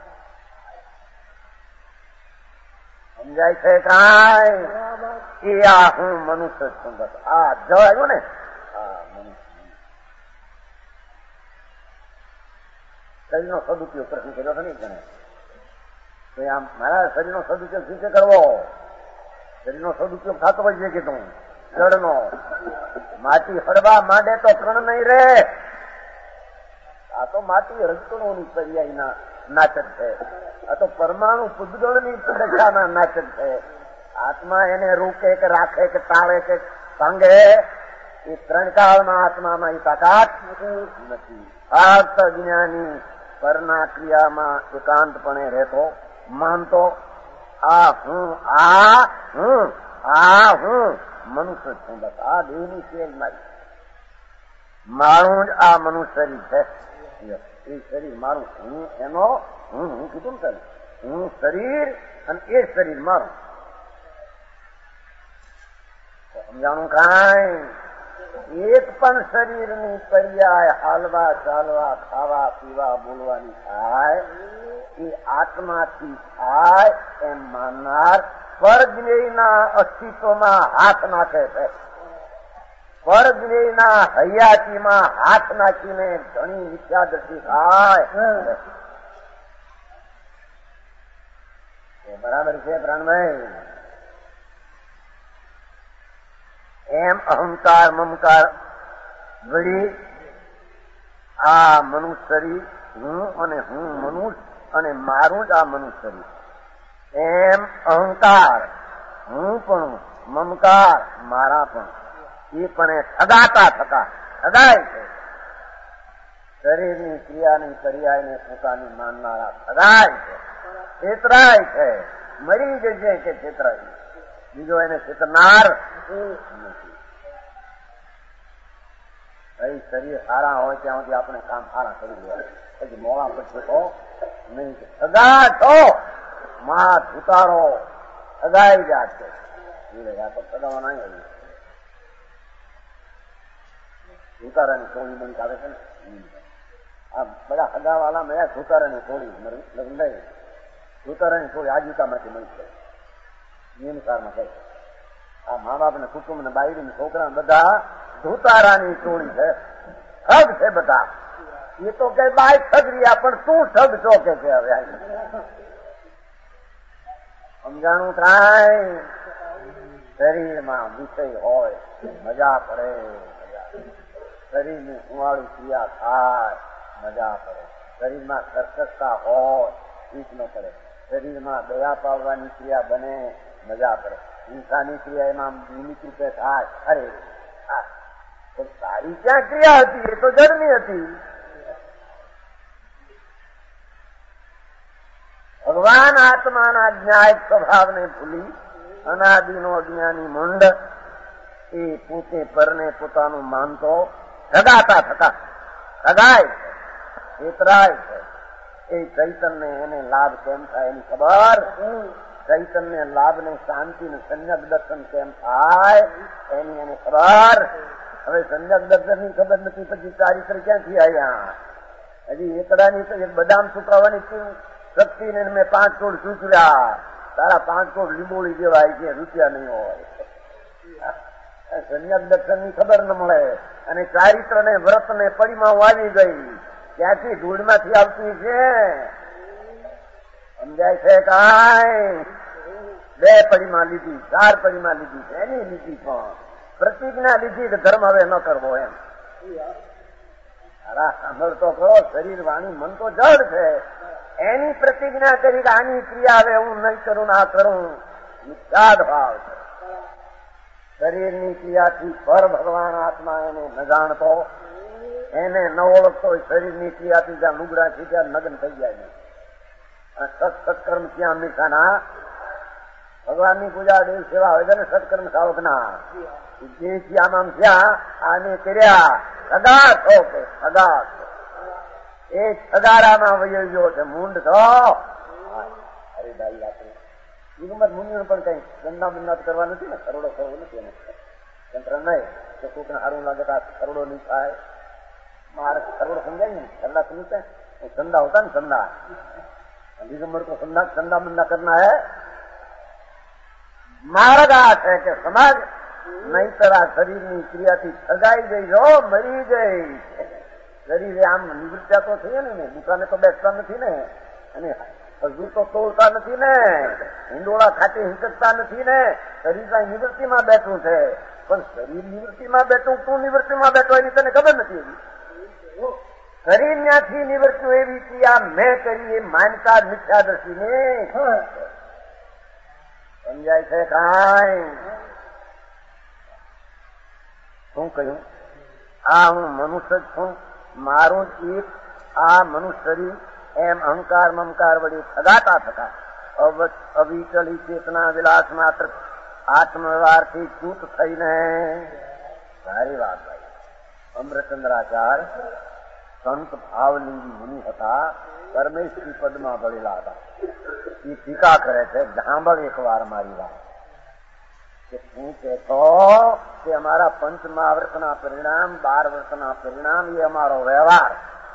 સમજાય છે કાંઈ? એ આ હું મનુષ્ય છું. બસ આ જ આવ્યું ને. આ મનુષ્ય શરીરનો સદુપયોગ પ્રશ્ન કર્યો હતો નહીં ગણે તો આમ મારા શરીરનો સદુપયોગ શું છે કરવો? શરીરનો સદુપયોગ થતો હોય છે કે તું જળનો માટી હળવા માંડે તો કણ નહીં રે. આ તો માટી રજકણોની પર્યાયના નાચક છે. આ તો પરમાણુ પુદ્ગળની દશાના નાચક છે. આત્મા એને રોકે કે રાખે કે ટાળે કે ભાંગે એ ત્રણ કાળમાં આત્મામાં એ તાકાત નથી. ફક્ત જ્ઞાની પરના ક્રિયામાં એકાંતપણે રહેતો માનતો આ હું આ હું આ હું મનુષ્ય છું. બસ આ દેહની સેલ મારી મારું જ આ મનુષ્ય શરીર છે. એ શરીર મારું હું એનો હું હું કીધું ને હું શરીર અને એ શરીર મારું. સમજાણું કાંઈ? એક પણ શરીરની પર્યાય હાલવા ચાલવા ખાવા પીવા બોલવાની થાય એ આત્માથી થાય એમ માનનાર પરજ્ઞેયના અસ્તિત્વમાં હાથ નાખે છે. પરજ્ઞેયના હૈયાતીમાં હાથ નાખીને ઘણી મિથ્યા દ્રષ્ટિ થાય. બરાબર છે પ્રાણભાઈ? એમ અહંકાર મમકાર વળી આ મનુષ્યરી હું અને હું મનુષ્ય અને મારું જ આ મનુષ્યરી એમ અહંકાર હું પણ મમકાર મારા પણ એ પણ ઠગાતા થતા ઠગાય છે. શરીરની ક્રિયાની પર્યાયને પોતાની માનનારા ઠગાય છે, છેતરાય છે. મરી જશે કે છેતરાય, બીજો એને છેતરનાર નથી. એ શરીર સારા હોય ત્યાં સુધી આપણે કામ સારા કરી દેવાય. પછી મોડા પછી તો નહીં સદા છો માથ ઉતારો સદાઈ જાત છે. તો સદાવા નહીં આવ્યું ઉતારાની ટોળી મળી આવે છે ને. આ બધા સદાવાળા મળ્યા સુતારાની ટોળી લગ્ન લઈ સુતારાની ટોળી આજીકામાંથી મળી છે. નિયમસારમાં કહે આ મા બાપ ને કુટુંબ ને બાયડી ને છોકરા બધા ધુતારાની ટોળી છે. ઠગ છે બધા. એ તો કઈ બાય ઠગ રહ્યા પણ તું ઠગ છો કે છે. હવે સમજાણું કાંઈ? શરીરમાં વિષય હોય મજા પડે, શરીરની સુવાળી ક્રિયા થાય મજા પડે. શરીરમાં કર્કશતા હોય ઠીક ન પડે, શરીરમાં દયા પાડવાની ક્રિયા બને મજા પડે, હિંસાની ક્રિયા એમાં નિમિત્ત રૂપે થાય, અરે તો સારી ક્યાં ક્રિયા હતી? એ તો જડની હતી. ભગવાન આત્માના ન્યાય સ્વભાવને ભૂલી અનાદિનો અજ્ઞાની મંડ એ પોતે પરને પોતાનું માનતો ઠગાતા થતા ઠગાય છે, છેતરાય છે. એ ચૈતન્ય એને લાભ કેમ થાય એની ખબર, ચૈતન્ય લાભ ને શાંતિ ને સંયક દર્શન કેમ થાય એની એને ખબર. હવે સંયક દર્શન ની ખબર નથી, પછી ચારિત્ર ક્યાંથી આવ્યા? હજી એકડાની એક બદામ સુકાવાની શક્તિ ને મેં પાંચ કરોડ સૂચવ્યા, તારા પાંચ કરોડ લીંબોળી જેવાય છે, રૂપિયા નહીં હોય. સંયક દર્શન ની ખબર ન મળે, અને ચારિત્ર ને વ્રત ને પડીમાં આવી ગઈ, ક્યાંથી ધૂળમાંથી આવતી છે સમજાય છે? કાંઈ બે પડીમાં લીધી, ચાર પડીમાં લીધી છે, એની લીધી પણ પ્રતિજ્ઞા લીધી કે ધર્મ હવે ન કરવો એમ. સારા સાંભળતો કરો, શરીર વાણી મન તો જડ છે, એની પ્રતિજ્ઞા કરી કે આની ક્રિયા હવે હું નહીં કરું ના કરું, મિથ્યાદ ભાવ છે. શરીરની ક્રિયાથી પર ભગવાન આત્મા એને ન જાણતો, એને ન ઓળખતો હોય, શરીરની ક્રિયાથી જ્યાં લુગડા છે ત્યાં નગ્ન થઈ જાય. સત્કર્મ ક્યાં હંમેશાના ભગવાનની પૂજા દેવ સેવા હોય છે ને, સત્કર્મ સાવકના જે આમ જ્યાં આને કર્યા સગા છો કે સગા છો, એ સગારામાં વયો ગયો છે મૂંડ છો. અરે ભાઈ આપણે નિગમત મુનિઓ પણ કઈ ગંદા બંદા કરવા નથી ને, કરોડો કરવો નથી એને તંત્ર નહીં તો કોઈકને સારું લાગે તો કરોડો નહીં થાય. મારે કરોડો સમજાય ને, કરોડા સમજતા ધંધા હોતા ને ધંધા, दिगंबर को संदा संदा मंदा करना है. मार्ग आ है कि समाज नहींतर આ શરીરની ક્રિયાથી સગાઈ ગઈ, જો મરી ગઈ. શરીરે આમ નિવૃત્તા તો થઈ ને, દુકાને તો બેસતા નથી ને, અને હજુ તો તોડતા નથી ને, હિંડોળા ખાટી હિંકતા નથી ને, શરીર કઈ નિવૃત્તિમાં બેઠું છે. પણ શરીર નિવૃત્તિમાં બેઠું, તું નિવૃત્તિમાં બેઠો એની તને ખબર નથી. શરીર ત્યાંથી નિવૃત્તિ એવી ક્રિયા મેં કરી એ માનતા મિથ્યાદર્શી ને સમજાય છે. કાંઈ શું કહ્યું? આ હું મનુષ્ય જ છું, મારું જ એક આ મનુષ્ય શરીર એમ અહંકાર મમકાર વળી થગાતા થતા અવિચલી ચેતના વિલાસ માત્ર આત્મવ્યવહારથી ચૂત થઈને. સારી વાત ભાઈ. અમૃતચંદ્રાચાર્ય સંત ભાવલિંગી મુનિ હતા, પરમેશ્વરી પદમાં ભળેલા હતા. એ ટીકા કરે છે, સાંભળ એક વાર મારી વાત. કે શું કહેતો કે અમારા પંચમા વર્ષના પરિણામ, બાર વર્ષના પરિણામ એ અમારો વ્યવહાર,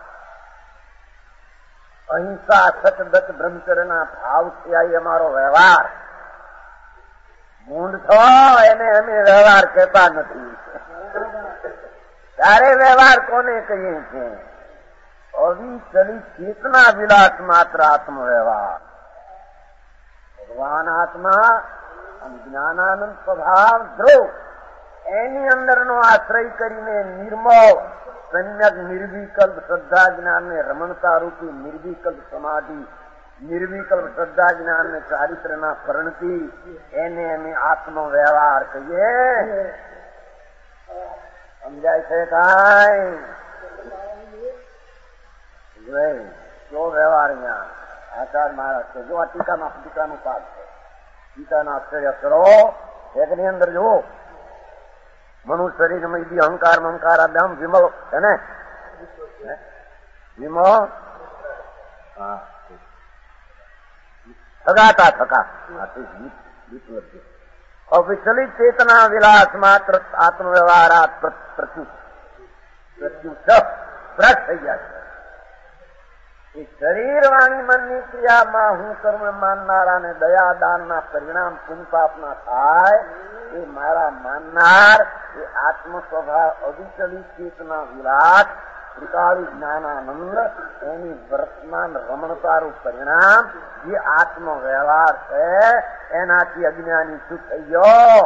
અહિંસા સતદત બ્રહ્મચર્યના ભાવ સિવાય અમારો વ્યવહાર. મૂંડ છો એને અમે વ્યવહાર કહેતા નથી. ત્યારે વ્યવહાર કોને કહીએ છીએ? અવિચલિત ચેતના વિલાસ માત્ર આત્મવ્યવહાર. ભગવાન આત્મા જ્ઞાનાનંદ સ્વભાવ ધ્રુવ, એની અંદરનો આશ્રય કરીને નિર્મળ સમ્યક નિર્વિકલ્પ શ્રદ્ધા જ્ઞાનને રમણતા રૂપી નિર્વિકલ્પ સમાધિ, નિર્વિકલ્પ શ્રદ્ધા જ્ઞાનને ચારિત્રના પરિણતિ, એને અમે આત્મવ્યવહાર કહીએ. સમજાય છે? કાંઈ જો વ્યવહાર અહીંયા આચાર મહારાજ છે. જો આ ટીકામાં ટીકાનું પાક છે, ટીકાના અક્ષરે અક્ષરો એકની અંદર જુઓ. મનુષ્ય શરીરમાં બી અહંકાર મમકાર આ દમ વિમલ છે ને, વિમલ હા થગાતા થકા અવિચલિત ચેતના વિલાસ માત્ર આત્મવ્યવહાર પ્રત્યુત ભ્રષ્ટ થઈ ગયા છે. એ શરીર વાણી મનની ક્રિયામાં હું કર્મ માનનારા ને દયા દાનના પરિણામ પુન પાપના થાય, એ મારા માનનાર એ આત્મ સ્વભાવ અવિચલિત ચેતના વિરાટ ત્રિકાળી જ્ઞાનાનંદ એની વર્તમાન રમણતારું પરિણામ જે આત્મ વ્યવહાર છે, એનાથી અજ્ઞાની શું થઈ ગયો?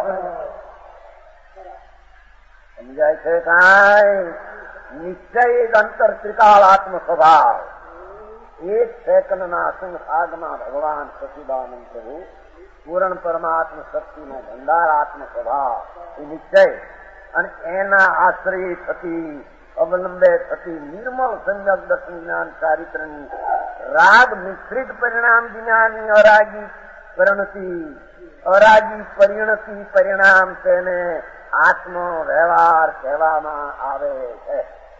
સમજાય છે? કાંઈ નિશ્ચય અંતર ત્રિકાળ આત્મ સ્વભાવ એક સેકન્ડના સંસાગમાં ભગવાન સચિદાનંદ પ્રભુ પૂર્ણ પરમાત્મ શક્તિનો ભંડાર આત્મ સ્વભાવ એ નિશ્ચય અને એના આશ્રય થતી અવલંબે થતી નિર્મળ સંજક દર્શન જ્ઞાન ચારિત્રની રાગ મિશ્રિત પરિણામ જ્ઞાની અરાગી પરિણતિ અરાગી પરિણતિ પરિણામ તેને આત્મ વ્યવહાર કહેવામાં આવે છે.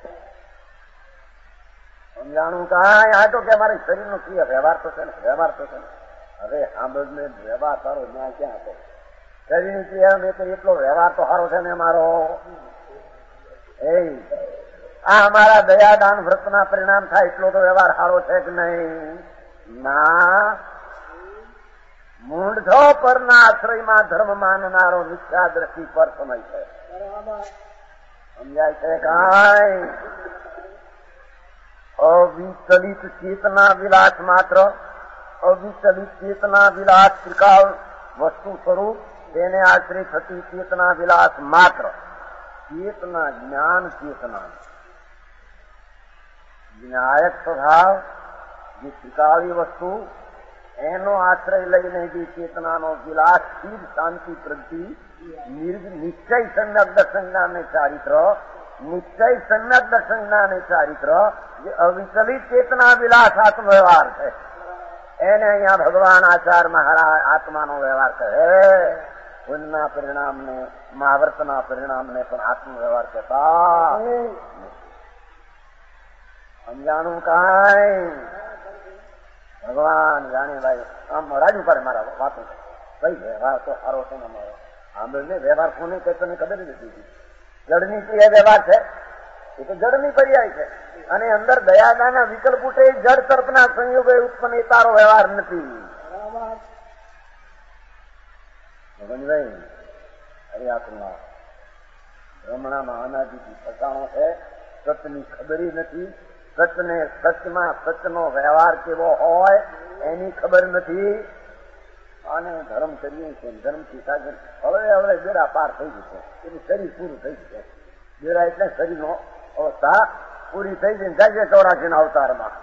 સમજાણું કાંઈ આ તો કે મારે શરીરનો ક્રિયા વ્યવહાર તો છે ને વ્યવહાર તો છે ને હવે સાંભળને વ્યવહાર સારો ન્યાય ક્યાં હતો? શરીરની ક્રિયા મેં તો એટલો વ્યવહાર તો સારો છે ને મારો. એ આ અમારા દયાદાન વ્રતના પરિણામ થાય એટલો તો વ્યવહાર સારો છે કે નહીં? ના. મૂંઢો પરના આશ્રયમાં ધર્મ માનનારો મિથ્યા દ્રષ્ટિ પર સમય છે. સમજાય છે કાંઈ? અવિચલિત ચેતના વિલાસ માત્ર અવિચલિત ચેતના વિલાસ ત્રિકાળ વસ્તુ સ્વરૂપ તેને આશ્રય થતી ચેતના વિલાસ માત્ર ચેતના જ્ઞાન ચેતના જ્ઞાયક સ્વભાવ જે ત્રિકાળી વસ્તુ એનો આશ્રય લઈને જે ચેતનાનો વિલાસ સ્થિર શાંતિ પ્રગતિ નિશ્ચય સંજ્ઞક દર્શનના ચારિત્ર નિશ્ચય સંજ્ઞક દર્શનના ચારિત્ર જે અવિચલિત ચેતના વિલાસ આત્મ વ્યવહાર છે એને અહીંયા ભગવાન આચાર્ય મહારાજ આત્માનો વ્યવહાર કહે. પુણ્યના પરિણામને મહાવ્રતના પરિણામને પણ આત્મ વ્યવહાર કહેતા. સમજાણું કાંઈ? ભગવાન જાણે ભાઈ આમ રાજુ પડે મારા વાતો કઈ વ્યવહાર તો સારો છે ને અમારો. આંબળને વ્યવહાર કોને કે તને ખબર જ નથી. જડની ક્રિયા વ્યવહાર છે એ તો જડની પર્યાય છે અને અંદર દયાદાના વિકલ્પ ઉઠે જડ તર્પના સંયોગે ઉત્પન્ન એ તારો વ્યવહાર નથી. ભગવાનભાઈ હરિયાકુમાં બ્રહ્મણામાં અનાદિથી ફસાણો છે. સતની ખબરી નથી. સચને સચમાં સચનો વ્યવહાર કેવો હોય એની ખબર નથી. અને ધર્મ કરીએ છીએ ધર્મથી સાગર હવે હવે બેડા પાર થઈ જશે. એનું શરીર પૂરું થઈ જશે. બેડા એટલે શરીરનો અવસ્થા પૂરી થઈ જઈને જાય ચોરાશી અવતારમાં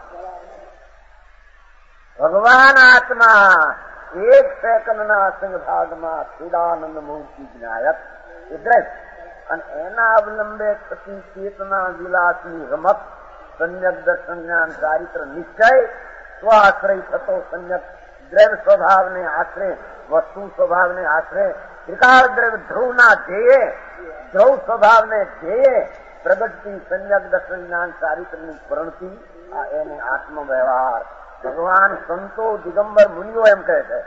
ભગવાન આત્મા એક સેકન્ડના સંભાગમાં ચિદાનંદ મૂર્તિ જ્ઞાયક એ દ્રશ અને એના અવલંબે થતી ચેતના વિલાસની રમત સંજક દર્શન જ્ઞાન ચારિત્ર નિશ્ચય સ્વાશ્રય થતો સંજક દ્રવ્ય સ્વભાવને આશરે વસ્તુ સ્વભાવને આશરે ત્રિકાળ દ્રવ્ય ધ્રુવના ધ્યેય ધ્રુવ સ્વભાવને ધ્યેય પ્રગટતી સંજક દર્શન જ્ઞાન ચારિત્રની પ્રણતિ આ એને આત્મ વ્યવહાર ભગવાન સંતો દિગંબર મુનિઓ એમ કહે છે.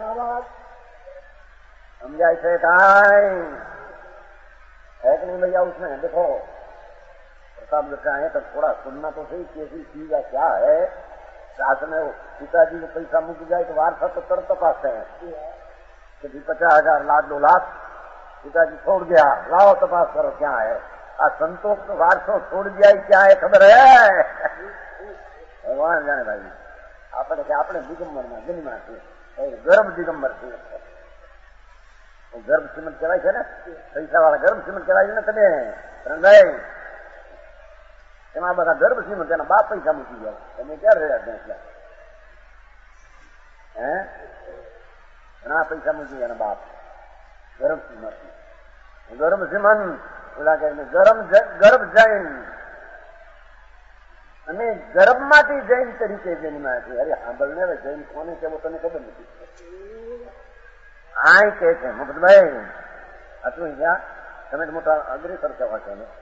સમજાય છે કાંઈ? है कि नहीं भैया? उसमें देखो प्रताप लिखा है तो थोड़ा सुनना तो सही कैसी चीज है क्या है. साथ में पिताजी को पैसा मुक जाए तो वारसा तो तर तपासते हैं कि पचास हजार लाख दो लाख पिताजी छोड़ गया लाओ तपास करो क्या है. आ संतोष तो वारसो छोड़ दिया ही क्या है खबर है? भगवान जाने भाई આપણે કે આપણે દિગંબરના જન્મા છીએ ગર્ભ દિગંબર છીએ. ગર્ભ શ્રીમંત કહેવાય છે ને પૈસા વાળા ગર્ભ શ્રીમંત કહેવાય છે ને તમે રંગાઈ એમાં બધા ગર્ભ શ્રીમંત એના બાપ પૈસા મૂકી જાય. તમે ક્યારે રહ્યા એટલે હે ઘણા પૈસા મૂકી એના બાપ ગર્ભ શ્રીમંત ગર્ભ શ્રીમંત ઓલા કહે ગરમ ગર્ભ જૈન અને ગર્ભમાંથી જૈન તરીકે જન્મ્યા છે. અરે સાંભળને હવે જૈન કોને કેવો તને ખબર નથી. આ કે છે મુકુદભાઈ હતું અહીંયા તમે મોટા અગ્રેસર કહેવા છો ને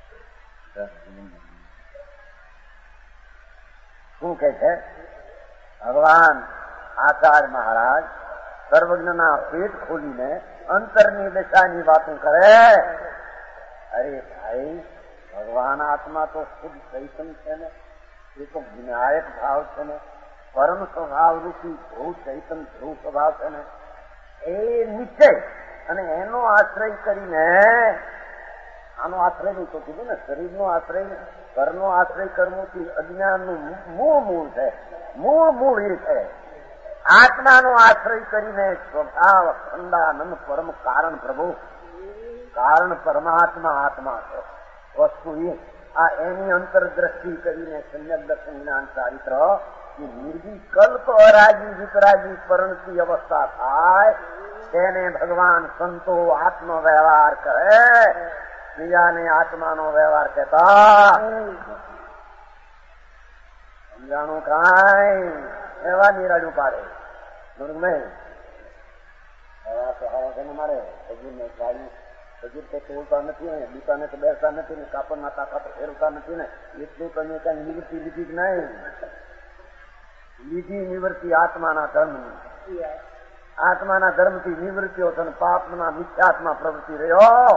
શું કે છે ભગવાન આચાર્ય મહારાજ સર્વજ્ઞના પેટ ખોલીને અંતરની દિશાની વાતો કરે. અરે ભાઈ ભગવાન આત્મા તો ખુદ ચૈતન્ય છે ને એ તો વિનાયક ભાવ છે ને પરમ સ્વભાવ રૂપી ધ્રુવ ચૈતન્ય ધ્રુવ સ્વભાવ છે ને એ નિશ્ચય અને એનો આશ્રય કરીને આનો આશ્રય નહીં તો કીધું ને શરીરનો આશ્રય ઘરનો આશ્રય કરવું અજ્ઞાનનું મૂળ મૂળ છે. મૂળ મૂળ એ છે. આત્માનો આશ્રય કરીને સ્વભાવ ખંડાનંદ પરમ કારણ પ્રભુ કારણ પરમાત્મા આત્મા છે વસ્તુ એ આ એની અંતરદ્રષ્ટિ કરીને સંયક દર્શન જ્ઞાન ચારિત્ર કે નિર્વિકલ્પ અરાજી વિતરાજી પરણતી અવસ્થા થાય તેને ભગવાન સંતો આત્મવ્યવહાર કહે, બીજાને આત્માનો વ્યવહાર કહેતા સમજાણું કાંઈ એવા નિરાડું પાડે બરોબર નહીં. એવા તો આવા છે ને મારે સજીવને ગાડી સજીવ તો તોડતા નથી ને, દુકાને તો બેસતા નથી ને, કાપડના તાકા તો ફેરવતા નથી ને, એટલું તમે કઈ નિવૃત્તિ લીધી જ નહીં. લીધી નિવૃત્તિ આત્માના ધર્મની, આત્માના ધર્મથી નિવૃત્તિઓ છે, પાપના મિથ્યાત્મા પ્રવૃત્તિ રહ્યો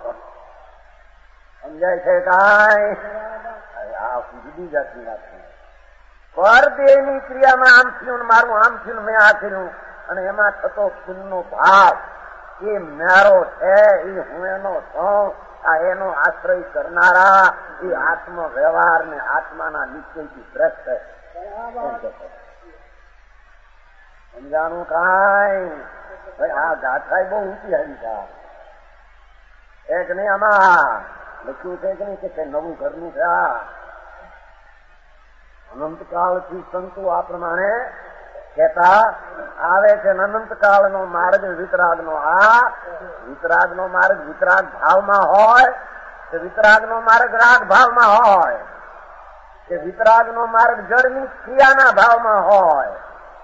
સમજાય છે કાંઈ? આ જુદી જાતની વાત છે. પરદેહની ક્રિયામાં આમ થયું મારું, આમ થયું મેં આ કર્યું, અને એમાં થતો પુણ્યનો ભાવ એ મારો છે, એ હું એનો છું, આ એનો આશ્રય કરનારા એ આત્મ વ્યવહાર ને આત્માના નિશ્ચયથી ભ્રષ્ટ છે. સમજાણું કાંઈ? ભાઈ આ ગાથા બહુ ઊંચી આવી છે. એક નહીં આમાં લખ્યું છે કે નહીં કે નવું ઘરનું છે. આ અનંતકાળથી સંતો આ પ્રમાણે કહેતા આવે છે. અનંતકાળનો માર્ગ વિતરાગનો, આ વિતરાગનો માર્ગ વિતરાગ ભાવમાં હોય કે વિતરાગનો માર્ગ રાગ ભાવમાં હોય કે વિતરાગનો માર્ગ જળની ક્રિયાના ભાવમાં હોય,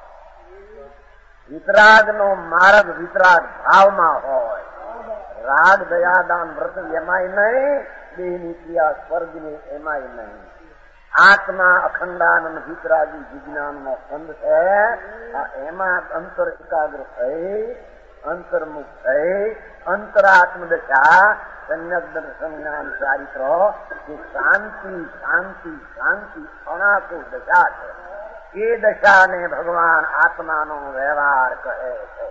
વિતરાગનો માર્ગ વિતરાગ ભાવમાં હોય, રાગ દયાદાન વ્રત એમાંય નહીં, દેહની ક્રિયા સ્વર્ગની એમાંય નહીં. આત્મા અખંડાનંદ વિતરાગી વિજ્ઞાનનો સ્કંદ છે. એમાં અંતર એકાગ્ર થઈ, અંતર્મુખ થઈ, અંતરાત્મ દશા સમ્યક દર્શન જ્ઞાન ચારિત્ર જે શાંતિ શાંતિ શાંતિ અનાકુર દશા છે. એ દશાને ભગવાન આત્માનો વ્યવહાર કહે છે.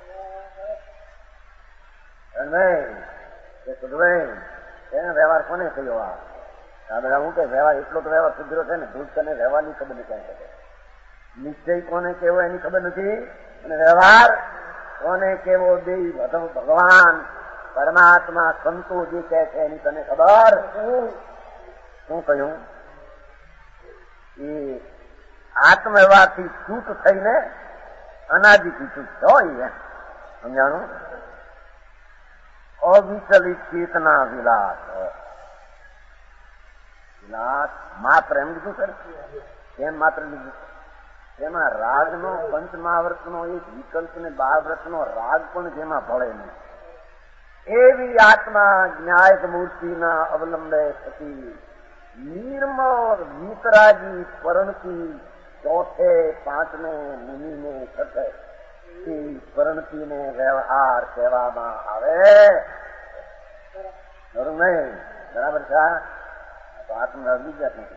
એને વ્યવહાર કોને થયો? આ બધા હું કે વ્યવહાર એટલો તો વ્યવહાર સુધરો છે ને, ભૂત તને વ્યવહારની ખબર નથી ક્યાં શકે. નિશ્ચય કોને કેવો એની ખબર નથી, અને વ્યવહાર કોને કેવો દેવ ભગવાન પરમાત્મા સંતો જે કહે છે એની તને ખબર? શું કહ્યું? એ આત્મવ્યવહારથી ચૂક થઈને અનાદિથી ચૂક હોય એમ સમજાણું. અવિચલિત ચેતના વિલાસ, વિલાસ માત્ર એમ લીધું સર, કેમ માત્ર લીધું? તેમાં રાગનો પંચમહાવ્રતનો એક વિકલ્પ ને બારવ્રતનો રાગ પણ જેમાં ભળે નહીં એવી આત્મા જ્ઞાયક મૂર્તિના અવલંબે થતી નિર્મળ વિતરાગી પરણતી ચોથે પાંચમે મુનિને થતે પરણતીને વ્યવહાર કહેવામાં આવે. બરોબર નહીં? બરાબર છે. તો આત્મા બીજા નથી.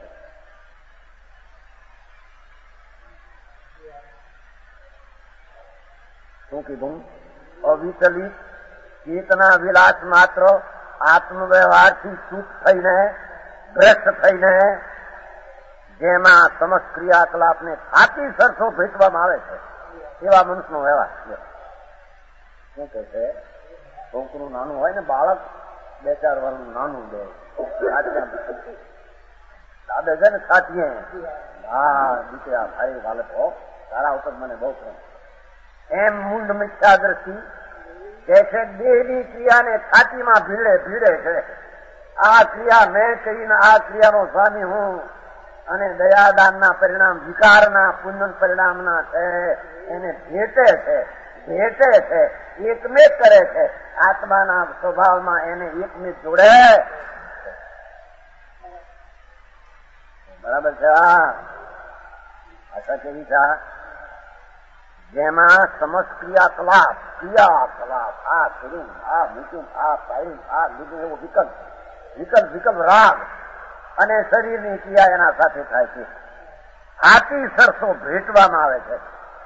શું કીધું? અવિચલિત ચેતના વિલાસ માત્ર આત્મવ્યવહારથી ચૂક થઈને ભ્રષ્ટ થઈને જેમાં સમસ્ત ક્રિયાકલાપને સાચી સરસો ભેટવામાં આવે છે એવા મનુષ્યનો વ્યવહાર. શું કહે છે? છોકરું નાનું હોય ને, બાળક બે ચાર વર્ષનું નાનું બે દાદા છે ને સાચીએ, હા દીકરા ભાઈ હાલત હો, તારા ઉપર મને બહુ પ્રેમ. એમ મૂંડ મિથ્યા દ્રષ્ટિ કે છે દેહની ક્રિયાને છાતીમાં ભીડે ભીડે છે. આ ક્રિયા મેં કરીને આ ક્રિયાનો સ્વામી હું, અને દયાદાનના પરિણામ વિકારના પુણ્ય પરિણામના છે, એને ભેટે છે ભેટે છે એકમેક કરે છે. આત્માના સ્વભાવમાં એને એકમેક જોડે. બરાબર છે? આશા કેવી છે? જેમાં સમસ્ત ક્રિયાકલાપ ક્રિયાકલાપ આ કર્યું, આ મૂક્યું, આ પાડ્યું, આ લીધું એવો વિકલ્પ વિકલ્પ વિકલ્પ રાગ અને શરીરની ક્રિયા એના સાથે થાય છે. આથી સરસો ભેટવામાં આવે છે.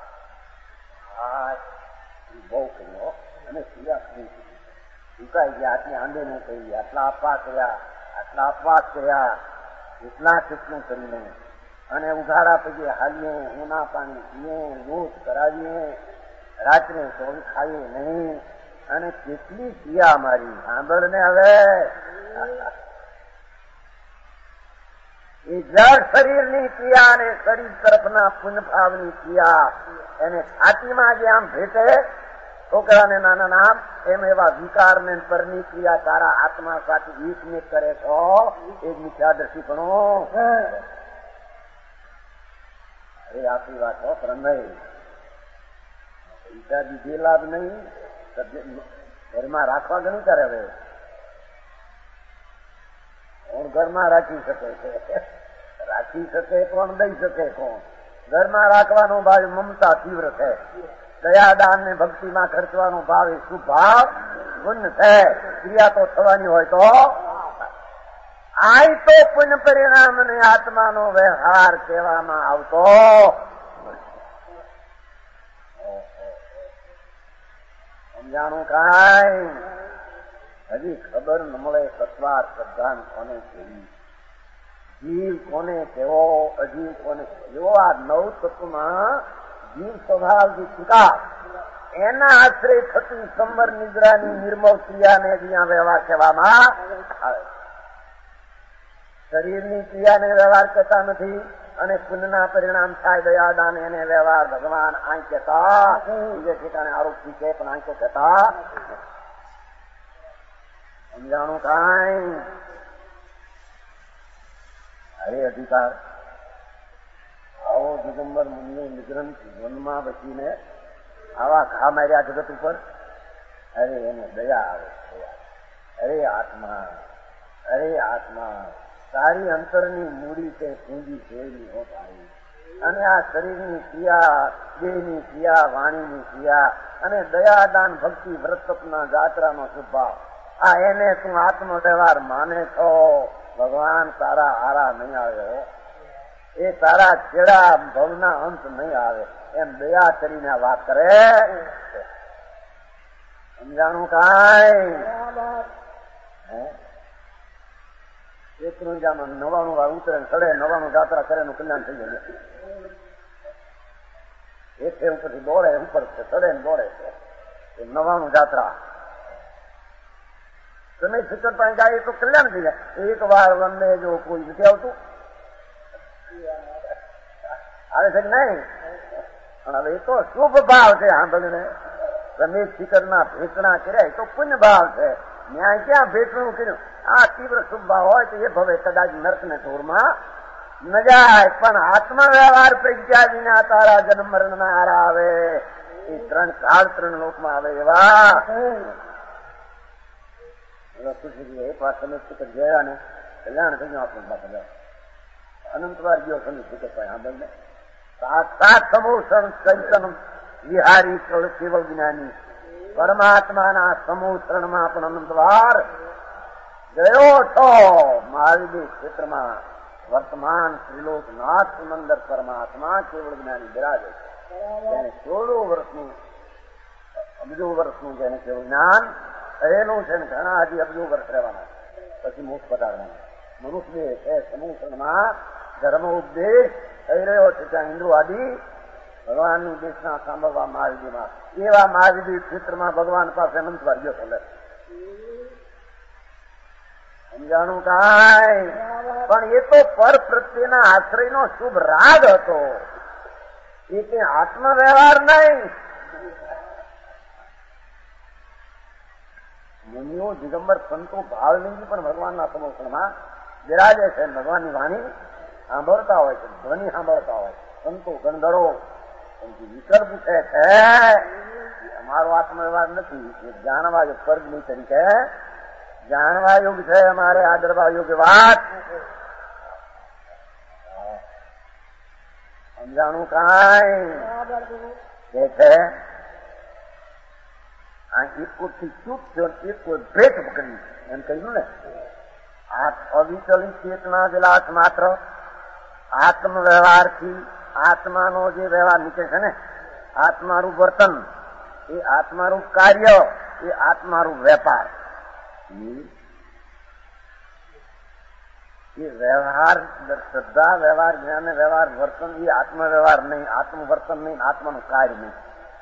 બહુ કર્યો અને ક્રિયા કરી ચૂકાઈ ગયા. આટલી આંડે નહીં કરી, આટલા અપવાસ કર્યા, આટલા અપવાસ કર્યા, એટલા કેટલું કરીને અને ઉઘાડા પગે હાલીએ, ઉના પાણી પીએ, રોજ કરાવીએ, રાત્રે સોળ ખાઈએ નહીં, અને કેટલી ક્રિયા અમારી સાંભળ ને. હવે એ જળ શરીરની ક્રિયા અને શરીર તરફના પુણ્યભાવની ક્રિયા એને છાતીમાં જે આમ ભેટે છોકરાને નાના નામ એમ એવા વિકારને પરની ક્રિયા તારા આત્મા સાથે એકને કરે છો એ મિથ્યાદર્શી પણ અરે આખી વાત હો પ્રણય પૈસા દીધે લાભ નહીં ઘરમાં રાખવા ગણી કરે હવે કોણ ઘરમાં રાખી શકે છે રાખી શકે કોણ દઈ શકે કોણ ઘરમાં રાખવાનો ભાવ મમતા તીવ્ર છે દયાદાન ને ભક્તિમાં ખર્ચવાનો ભાવ એ શુભ ભાવ પુણ્ય છે ક્રિયા તો થવાની હોય તો આય તો પુણ્ય પરિણામ ને આત્માનો વ્યવહાર કહેવામાં આવતો સમજાણું કાંઈ હજી ખબર ન મળે સત્વાર શ્રદ્ધાન કોને કેવી જીવ કોને કેવો અજીવ કોને કેવો આ નવ તત્વમાં જીવ સ્વભાવથી વિકાસ એના આશ્રય થતી સંવર નિદ્રાની નિર્મળ ક્રિયાને અહીંયા વ્યવહાર કહેવામાં આવે શરીરની ક્રિયાને વ્યવહાર કહેતા નથી અને પુણ્યના પરિણામ થાય દયાદાન એને વ્યવહાર ભગવાન આંખ કહેતા બીજે ઠેકાણે આરોપી છે પણ આંખો કહેતા સમજાણું કાંઈ અરે અધિકાર આવો દિગંબર મુનિએ નિગ્રંથ વનમાં બચીને આવા ઘા માર્યા જગત ઉપર અરે એને દયા આવે અરે આત્મા અરે આત્મા તારી અંતરની મૂડી તે પૂંજી જોઈની હોત આવી અને આ શરીરની ક્રિયા દેહની ક્રિયા વાણીની ક્રિયા અને દયાદાન ભક્તિ વ્રતપના જાત્રાનો સ્વભાવ આ એને તું આત્મ વ્યવહાર માને છો ભગવાન તારા હારા નહીં આવે એ તારા છેડા ભવના અંત નહીં આવે એમ દયા કરીને વાત કરે સમજાણું કાંઈ એકનું જામાં નવાણું વાર ઉતરે ચડે નવાણું જાત્રા કરે નું કલ્યાણ થઈ જાય એક ઉપરથી દોડે ઉપર ચડે ને દોડે છે નવાણું જાત્રા તમે શિખર પાસે જાય તો કલ્યાણ થઈ જાય એક વાર વંદે જો કોઈ નથી આવતું આવે છે કે નહીં પણ હવે એ તો શુભ ભાવ છે સાંભળીને રમેશ શિખરના ભેટણા કર્યા તો પુણ્ય ભાવ છે ન્યાય ક્યાં ભેટણું કર્યું આ તીવ્ર શુભ ભાવ હોય તો એ ભવે કદાચ નર્ક ને ઢોરમાં ન જાય પણ આત્મા વ્યવહાર પ્રજ્ઞા વિના તારા જન્મ મરણ ના હારા આવે એ ત્રણ કાળ ત્રણ લોકમાં આવે એવા એક વાર તમે શિખર ગયા ને કલ્યાણ થઈ ગયું આપણું બાપા અનંત વાર ગયો તમે શિખર પાસે સાંભળને સાક્ષાત સમૂહ ચૈતન વિહારી કેવળ જ્ઞાની પરમાત્માના સમૂહ શરણમાં પણ અનંત વાર ગયો છો મહાવીર ક્ષેત્રમાં વર્તમાન ત્રિલોકનાથ સુમંદર પરમાત્મા કેવળ જ્ઞાની બિરાજે છે જેને સોળો વર્ષનું અબજો વર્ષનું જેને કેવળ જ્ઞાન થયેલું છે ને ઘણા હજી અબજો વર્ષ રહેવાના પછી મોક્ષ પધારવાના મનુષ્ય છે સમૂહ શરણમાં ધર્મ ઉપદેશ થઈ રહ્યો છે ત્યાં હિન્દુ આદિ ભગવાનની દેશના સાંભળવા મહાવીરમાં એવા મહાવીર ક્ષેત્રમાં ભગવાન પાસે અનંત વાર ગયો છે સમજાણું કાંઈ પણ એ તો પર પ્રત્યેના આશ્રયનો શુભ રાગ હતો એ કે આત્મવ્યવહાર નહીં મુનિઓ દિગંબર સંતો ભાવલિંગી પણ ભગવાનના સમર્થનમાં બિરાજે છે ભગવાનની વાણી સાંભળતા હોય છે ધ્વનિ સાંભળતા હોય સંતો ગણધરો વિકર પૂછે છે અમારો આત્મવ્યવહાર નથી એ જાણવા યોગ પર્ગની તરીકે જાણવા યોગ છે અમારે આદરવા યોગ્ય વાત સમજાણું કાંઈ કે છે આ એકોથી ચૂપ થયો એક કોઈ ભેટ પકડી એમ કહ્યું ને આ અવિચલિત ચેતના વિલાસ માત્ર આત્મ વ્યવહારથી આત્માનો જે વ્યવહાર નીકળે છે ને આત્મારૂપ વર્તન એ આત્મારૂપ કાર્ય એ આત્મારૂપ વેપાર એ વ્યવહાર શ્રદ્ધા વ્યવહાર જ્ઞાન વ્યવહાર વર્તન એ આત્મ વ્યવહાર નહીં આત્મ વર્તન નહીં આત્માનું કાર્ય નહીં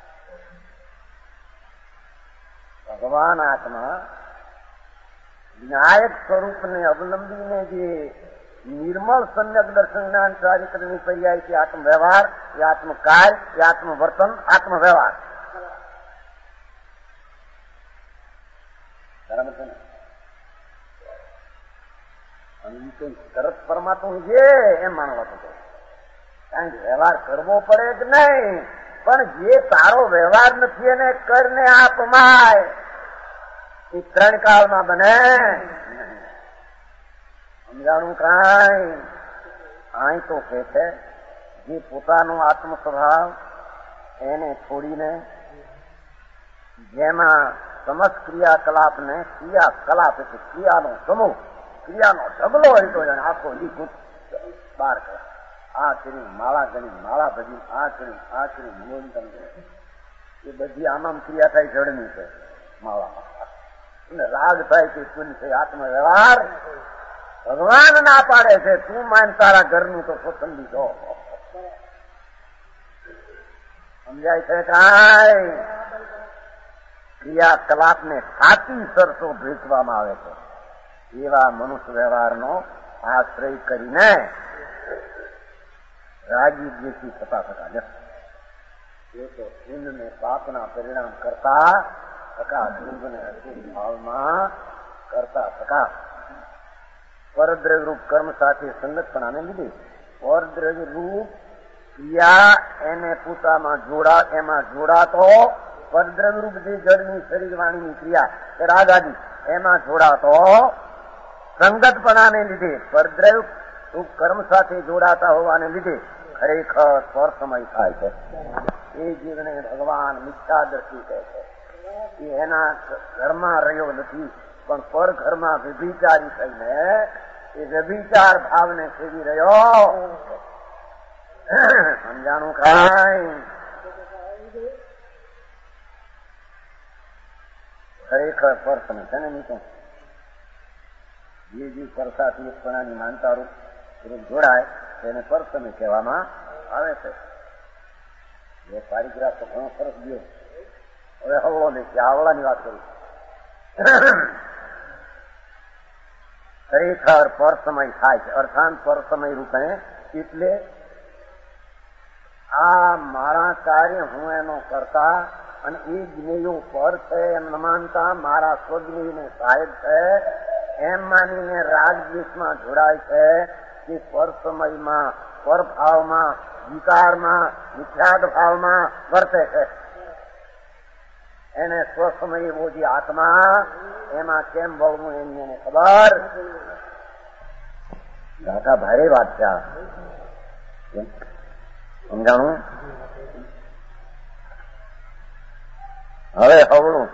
ભગવાન આત્મા વિનાયક સ્વરૂપને અવલંબીને જે निर्मल सम्यक दर्शन ज्ञान चारित्र पर्याय की आत्म व्यवहार, ये आत्म कार्य, ये आत्म वर्तन, आत्म व्यवहार बराबर છે ને? અને કઈ તરત પરમાત્મા છે એમ માનવા પડે, કારણ કે વ્યવહાર કરવો પડે કે નહીં, પણ જે તારો વ્યવહાર નથી એને કરને આપમાય એ ત્રણ કાળમાં બને. સમજાણું કાંઈ? અહીં તો કે છે જે પોતાનો આત્મ સ્વભાવ એને છોડીને જેમાં સમસ્ત ક્રિયાકલાપને ક્રિયાકલાપ એટલે ક્રિયાનો સમૂહ, ક્રિયાનો ઢગલો હોય તો આખો લીકું બહાર કરે. આ કરી માળા ગણી, માળા ભજી, આ કરી આ કરી નિયંત્રણ કરે, એ બધી આમાં ક્રિયા થાય જળની છે માળામાં. એને રાગ થાય કે પુન છે આત્મ વ્યવહાર ભગવાન ના પાડે છે. તું માન તારા ઘરનું તો સ્વતંત્ર છો. સમજાય છે કાંઈ? ક્રિયાકલાપને સાચી શરતો ભેટવામાં આવે છે. એવા મનુષ્ય વ્યવહારનો આશ્રય કરીને રાજી દ્વેષી થતા થતા નથી. એ તો સિંહને પાપના પરિણામ કરતા થકા, સિંહને અશુભ ભાવમાં કરતા થકા પરદ્રવ્ય રૂપ કર્મ સાથે સંગતપણાને લીધે પરદ્રવ્ય રૂપ ક્રિયા એને પોતામાં જોડા, એમાં જોડાતો પરદ્રવ્ય રૂપ જે જળની શરીર વાણીની ક્રિયા એ રાગ આદિ એમાં જોડાતો સંગતપણાને લીધે પરદ્રવ્ય રૂપ કર્મ સાથે જોડાતા હોવાને લીધે ખરેખર સ્વર સમય થાય છે. એ જીવને ભગવાન મિથ્યા દ્રષ્ટિ કહે છે. એ એના ઘરમાં રહ્યો નથી, પણ પર ઘરમાં વ્યભિચારી થઈને એ વ્યભિચાર ભાવને સેવી રહ્યો. સમજાણું કાંઈ? ખરેખર પર સમય છે ને મિત્રો. જે જે પરસાથી એકપણાની માનતા રૂપ જોડાય તેને પર સમય કહેવામાં આવે છે. એ પારિગ્રાફ તો ઘણો સરસ ગયો. હવે હવળો નહીં કે આવળાની વાત કરું. ખરેખર પર સમય થાય છે. અર્થાત પર સમય રૂપે એટલે આ મારા કાર્ય હું એનો કરતા અને એ જ્ઞેયો પર છે એમ ન માનતા મારા સ્વજ્ઞને સહાયક છે એમ માનીને રાગ દ્વેષમાં જોડાય છે. કે પર સમયમાં, પર ભાવમાં, વિકારમાં, મિથ્યાદ ભાવમાં વર્તે છે. એને સ્વસમય એવો જે આત્મા એમાં કેમ વળવું એની એને ખબર. દાદા ભારે વાત છે. સમજાણું? હવે અવળું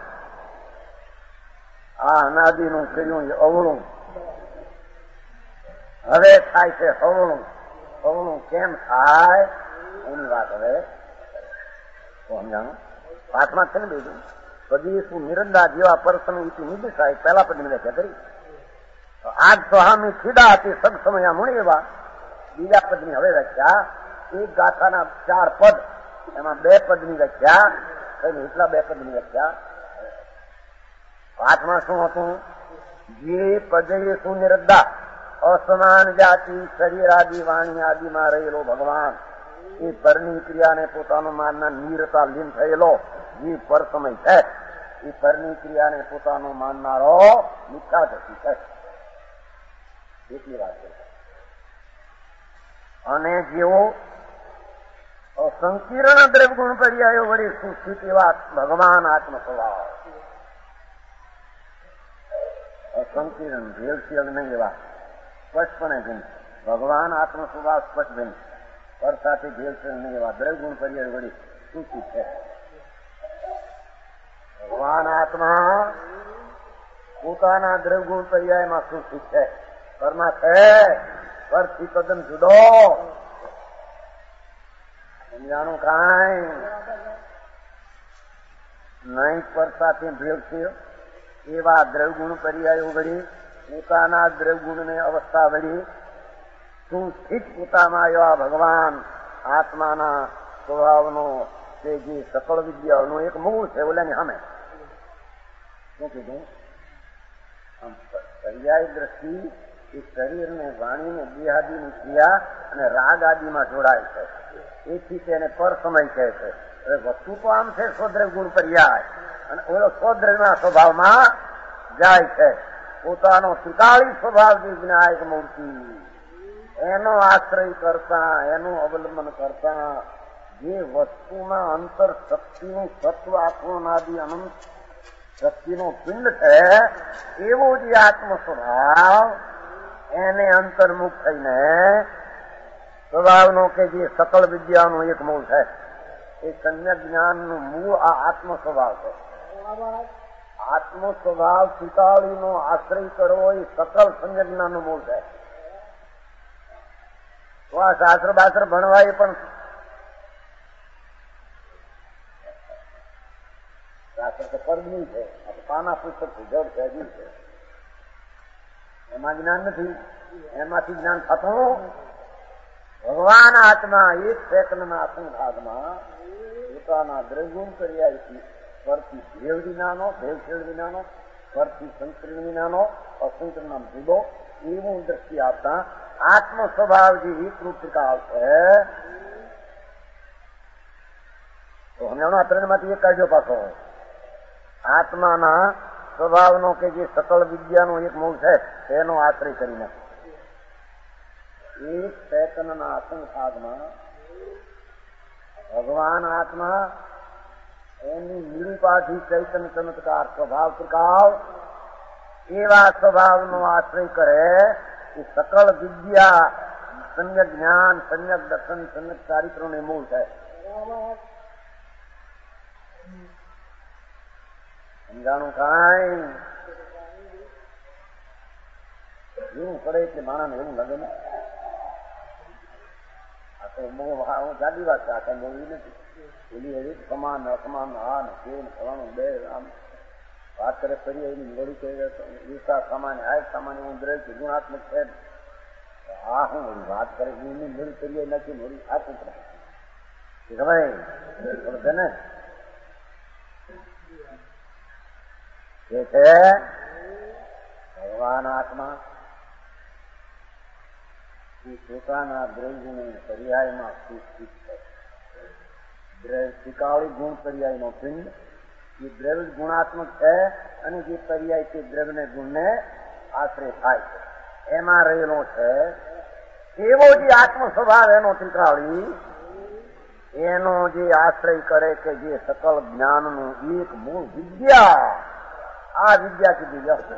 આ અનાદિનું કર્યું એ અવળું હવે થાય છે હવળું. હવળું કેમ થાય એની વાત હવે સમજાણું. પાઠમાં છે ને બીજું પદી શું નિરંદા જેવા પરસમ નિર્દેશાય પહેલા પદની વ્યાખ્યા કરી. આજ સ્વામી ખીડા હતી સગ સમયા મુણી એવા બીજા પદની હવે વ્યાખ્યા. એક ગાથાના ચાર પદ એમાં બે પદની વ્યાખ્યા એટલા બે પદની વ્યાખ્યા. પાઠમાં શું હતું? જે પદે શું નિરંદા અસમાન જાતિ શરીર આદિ વાણી આદિમાં રહેલો ભગવાન એ પરની ક્રિયાને પોતાનું માનના નિરતા લીન થયેલો જે પર સમય છે એ પરની ક્રિયાને પોતાનું માનનારો મિથ્યા દ્રષ્ટિ છે. એટલી વાત છે. અને જેઓ સંકીર્ણ દ્રવ્યગુણ પર્યાયો વડે સુસ્થિત એવા ભગવાન આત્મ સ્વભાવ સંકીર્ણ ભેળસેળ નહીં એવા સ્પષ્ટપણે ભિન્ન ભગવાન આત્મ સ્વભાવ સ્પષ્ટ ભિન્ન પર સાથે ભેળસેળ નહીં એવા દ્રવ્યગુણ પર્યાય વડે સૂચિત છે. ભગવાન આત્મા પોતાના દ્રવ્યગુણ પર્યાયમાં સૂચિત છે. પરમાં છે પરથી કદમ જુદો. સમજાણું કાંઈ? નહીં પર સાથે ભેળસેળ એવા દ્રવ્યગુણ પર્યાયો વળી પોતાના દ્રવ્યગુણને અવસ્થા વળી શું સ્થિત પોતામાં એવા ભગવાન આત્માના સ્વભાવનો તે જે સકળ વિદ્યાઓનું એક મૂળ છે ઓલાની સામે શું કીધું? પર્યાય દ્રષ્ટિ એ શરીરને વાણીને દેહાદીની ક્રિયા અને રાગ આદિમાં જોડાય છે. એથી તેને પર સમય કહે છે. હવે વસ્તુ તો આમ છે સ્વદ્રવ ગુણ પર્યાય, અને ઓલો સ્વદ્રવના સ્વભાવમાં જાય છે. પોતાનો ત્રિકાળી સ્વભાવ જે વિનાયક મૂર્તિ, એનો આશ્રય કરતા, એનું અવલંબન કરતા જે વસ્તુના અંતર શક્તિનું તત્વ આત્મનાદિ અનંત શક્તિનો પિંડ છે, એવો જે આત્મ સ્વભાવ એને અંતર્મુખ થઈને સ્વભાવનો કે જે સકળ વિદ્યાનું એક મૂળ છે, એ સમ્યક જ્ઞાનનું મૂળ આ આત્મ સ્વભાવ છે. આત્મ સ્વભાવ ત્રિકાળીનો આશ્રય કરવો એ સકળ સમ્યક જ્ઞાનનું મૂળ છે. તો આ શાસ્ત્ર બાસ્ત્ર ભણવા એ પણ શાસ્ત્ર તો પરગનું છે, પાના પુસ્તક જડ છે, હજી છે, એમાં જ્ઞાન નથી. એમાંથી જ્ઞાન થતું ભગવાન આત્મા એક સેકન્ડના અસંભાગમાં પોતાના દ્રગુણ કર્યાથી પરથી દેવ વિનાનો, દેવશેળ વિનાનો, પરથી સંકીર્ણ વિનાનો, અસંકીર્ણ જુદો એવું દ્રષ્ટિ આપતા આત્મ સ્વભાવ જે એકરૂપ ત્રિકાળ છે. તો હમણાં આ ત્રણમાંથી એક કાઢ્યો પાછો આત્માના સ્વભાવનો કે જે સકળ વિદ્યાનું એક મૂળ છે તેનો આશ્રય કરીને એક ચેતનના અસંભાગમાં ભગવાન આત્મા એની નિરૂપાથી ચૈતન્ય ચમત્કાર સ્વભાવ ત્રિકાળ એવા સ્વભાવનો આશ્રય કરે એ સકળ વિદ્યા, સમ્યક જ્ઞાન, સમ્યક દર્શન, સમ્યક ચારિત્રને મૂળ છે. સમજાણું કાંઈ એવું પડે એટલે માણસ એવું લાગે ને આ તો હું જાડી વાત છે. આ કઈ બોલવી નથી. એની એવી સમાન અસમાન આ ને કેવું ફલાણું બે આમ વાત કરે ફરી એની વળી કહી વિસ્તાર સામાન્ય આ સામાન્ય હું દ્રવ્ય છે ગુણાત્મક છે. હા હું વળી વાત કરે એની વળી કરીએ નથી વળી સાચું કરે છે ને એ છે ભગવાન આત્મા એ પોતાના દ્રવ્યને પર્યાયમાં સ્થિત છે. ત્રિકાળી ગુણ પર્યાયનો પિંડ એ દ્રવ્ય ગુણાત્મક છે અને જે પર્યાય તે દ્રવ્યને ગુણને આશ્રય થાય છે એમાં રહેલો છે. એવો જે આત્મ સ્વભાવ એનો ત્રિકાળી એનો જે આશ્રય કરે કે જે સકળ જ્ઞાનનું એક મૂળ વિદ્યા, આ વિદ્યા કીધી જશે.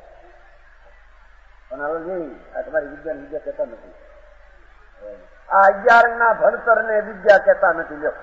પણ હવે જોઈ આ તમારી વિદ્યા વિદ્યા કહેતા નથી. આ અગિયાર ના ભણતર ને વિદ્યા કહેતા નથી. લ્યો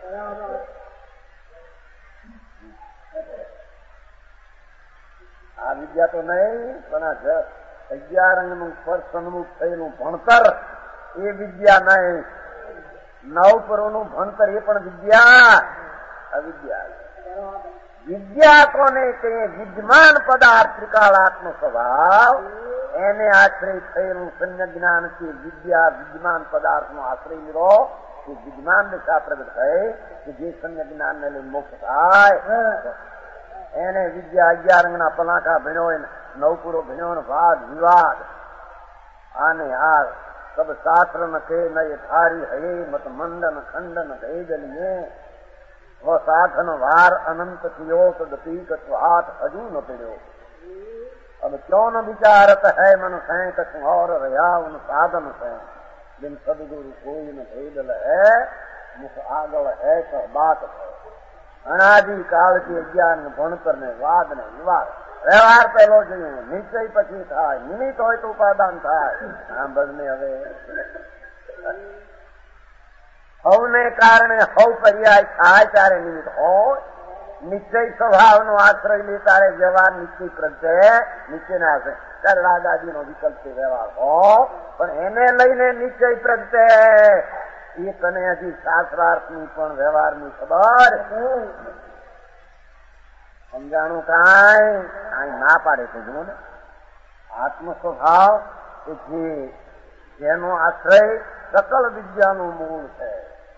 આ વિદ્યા તો નહીં, પણ આ અગિયાર અંગનું પર સન્મુખ થયેલું ભણતર એ વિદ્યા નહીં. નવ પરોનું ભણતર એ પણ વિદ્યા અવિદ્યા. વિદ્યા કોને કે વિદ્યમાન પદાર્થ ત્રિકાળાત્મ સ્વભાવ એને આશ્રય થયેલું સમ્યક જ્ઞાન કે વિદ્યા વિદ્યમાન પદાર્થ નો આશ્રય લીધો કે વિદ્યમાન દિશા પ્રગટ થઈ કે જે સમ્યક જ્ઞાન ને લઈને મોક્ષ થાય એને વિદ્યા. અગિયાર અંગના પલાકા ભણ્યો, નવપુરો ભણ્યો, વાદ વિવાદ આને આ સબ શાસ્ત્ર ન કે નય થારી હે મત મંડન ખંડન ભેદલીએ વ સાધન વાર અનંત કિયો તદપી કત્વાત હજુ ન પડ્યો. अब क्यों न विचारत है मन सैं कछु और रहा उन साधन से बिन सदगुरु कोई न भेदल है मुख आगल है कह बात है. अनादि काल की अज्ञान भणतर ने वाद ने विवाद व्यवहार પહેલો જોઈએ, નિશ્ચય પછી થાય, નિમિત્ત હોય તો ઉપાદાન થાય. સાંભળને હવે હવને કારણે હવ પર્યાય થાય ત્યારે નિમિત્ત હોય. નિશ્ચય સ્વભાવનો આશ્રય લે તારે વ્યવહાર નિશ્ચય પ્રત્યે નીચેને આવશે ત્યારે રાગ આદિનો વિકલ્પ છે વ્યવહાર હો. પણ એને લઈને નિશ્ચય પ્રત્યે એ તને હજી શાસ્ત્રાર્થની પણ વ્યવહારની ખબર સમજાણું કાંઈ અહીં ના પાડે છે. જુઓ ને આત્મ સ્વભાવ કે જે જેનો આશ્રય સકલ વિદ્યાનું મૂળ છે.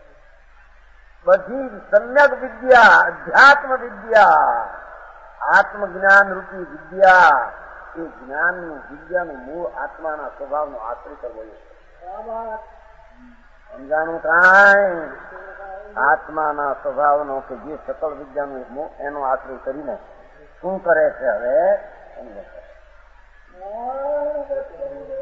બધી સમ્યક વિદ્યા, અધ્યાત્મ વિદ્યા, આત્મજ્ઞાન રૂપી વિદ્યા એ જ્ઞાનનું વિદ્યાનું મૂળ આત્માના સ્વભાવનો આશ્રય કરવો છે. સમજાણું કાંઈ? આત્માના સ્વભાવનો કે જે સકળ વિદ્યાનું એનો આશ્રય કરીને શું કરે છે હવે?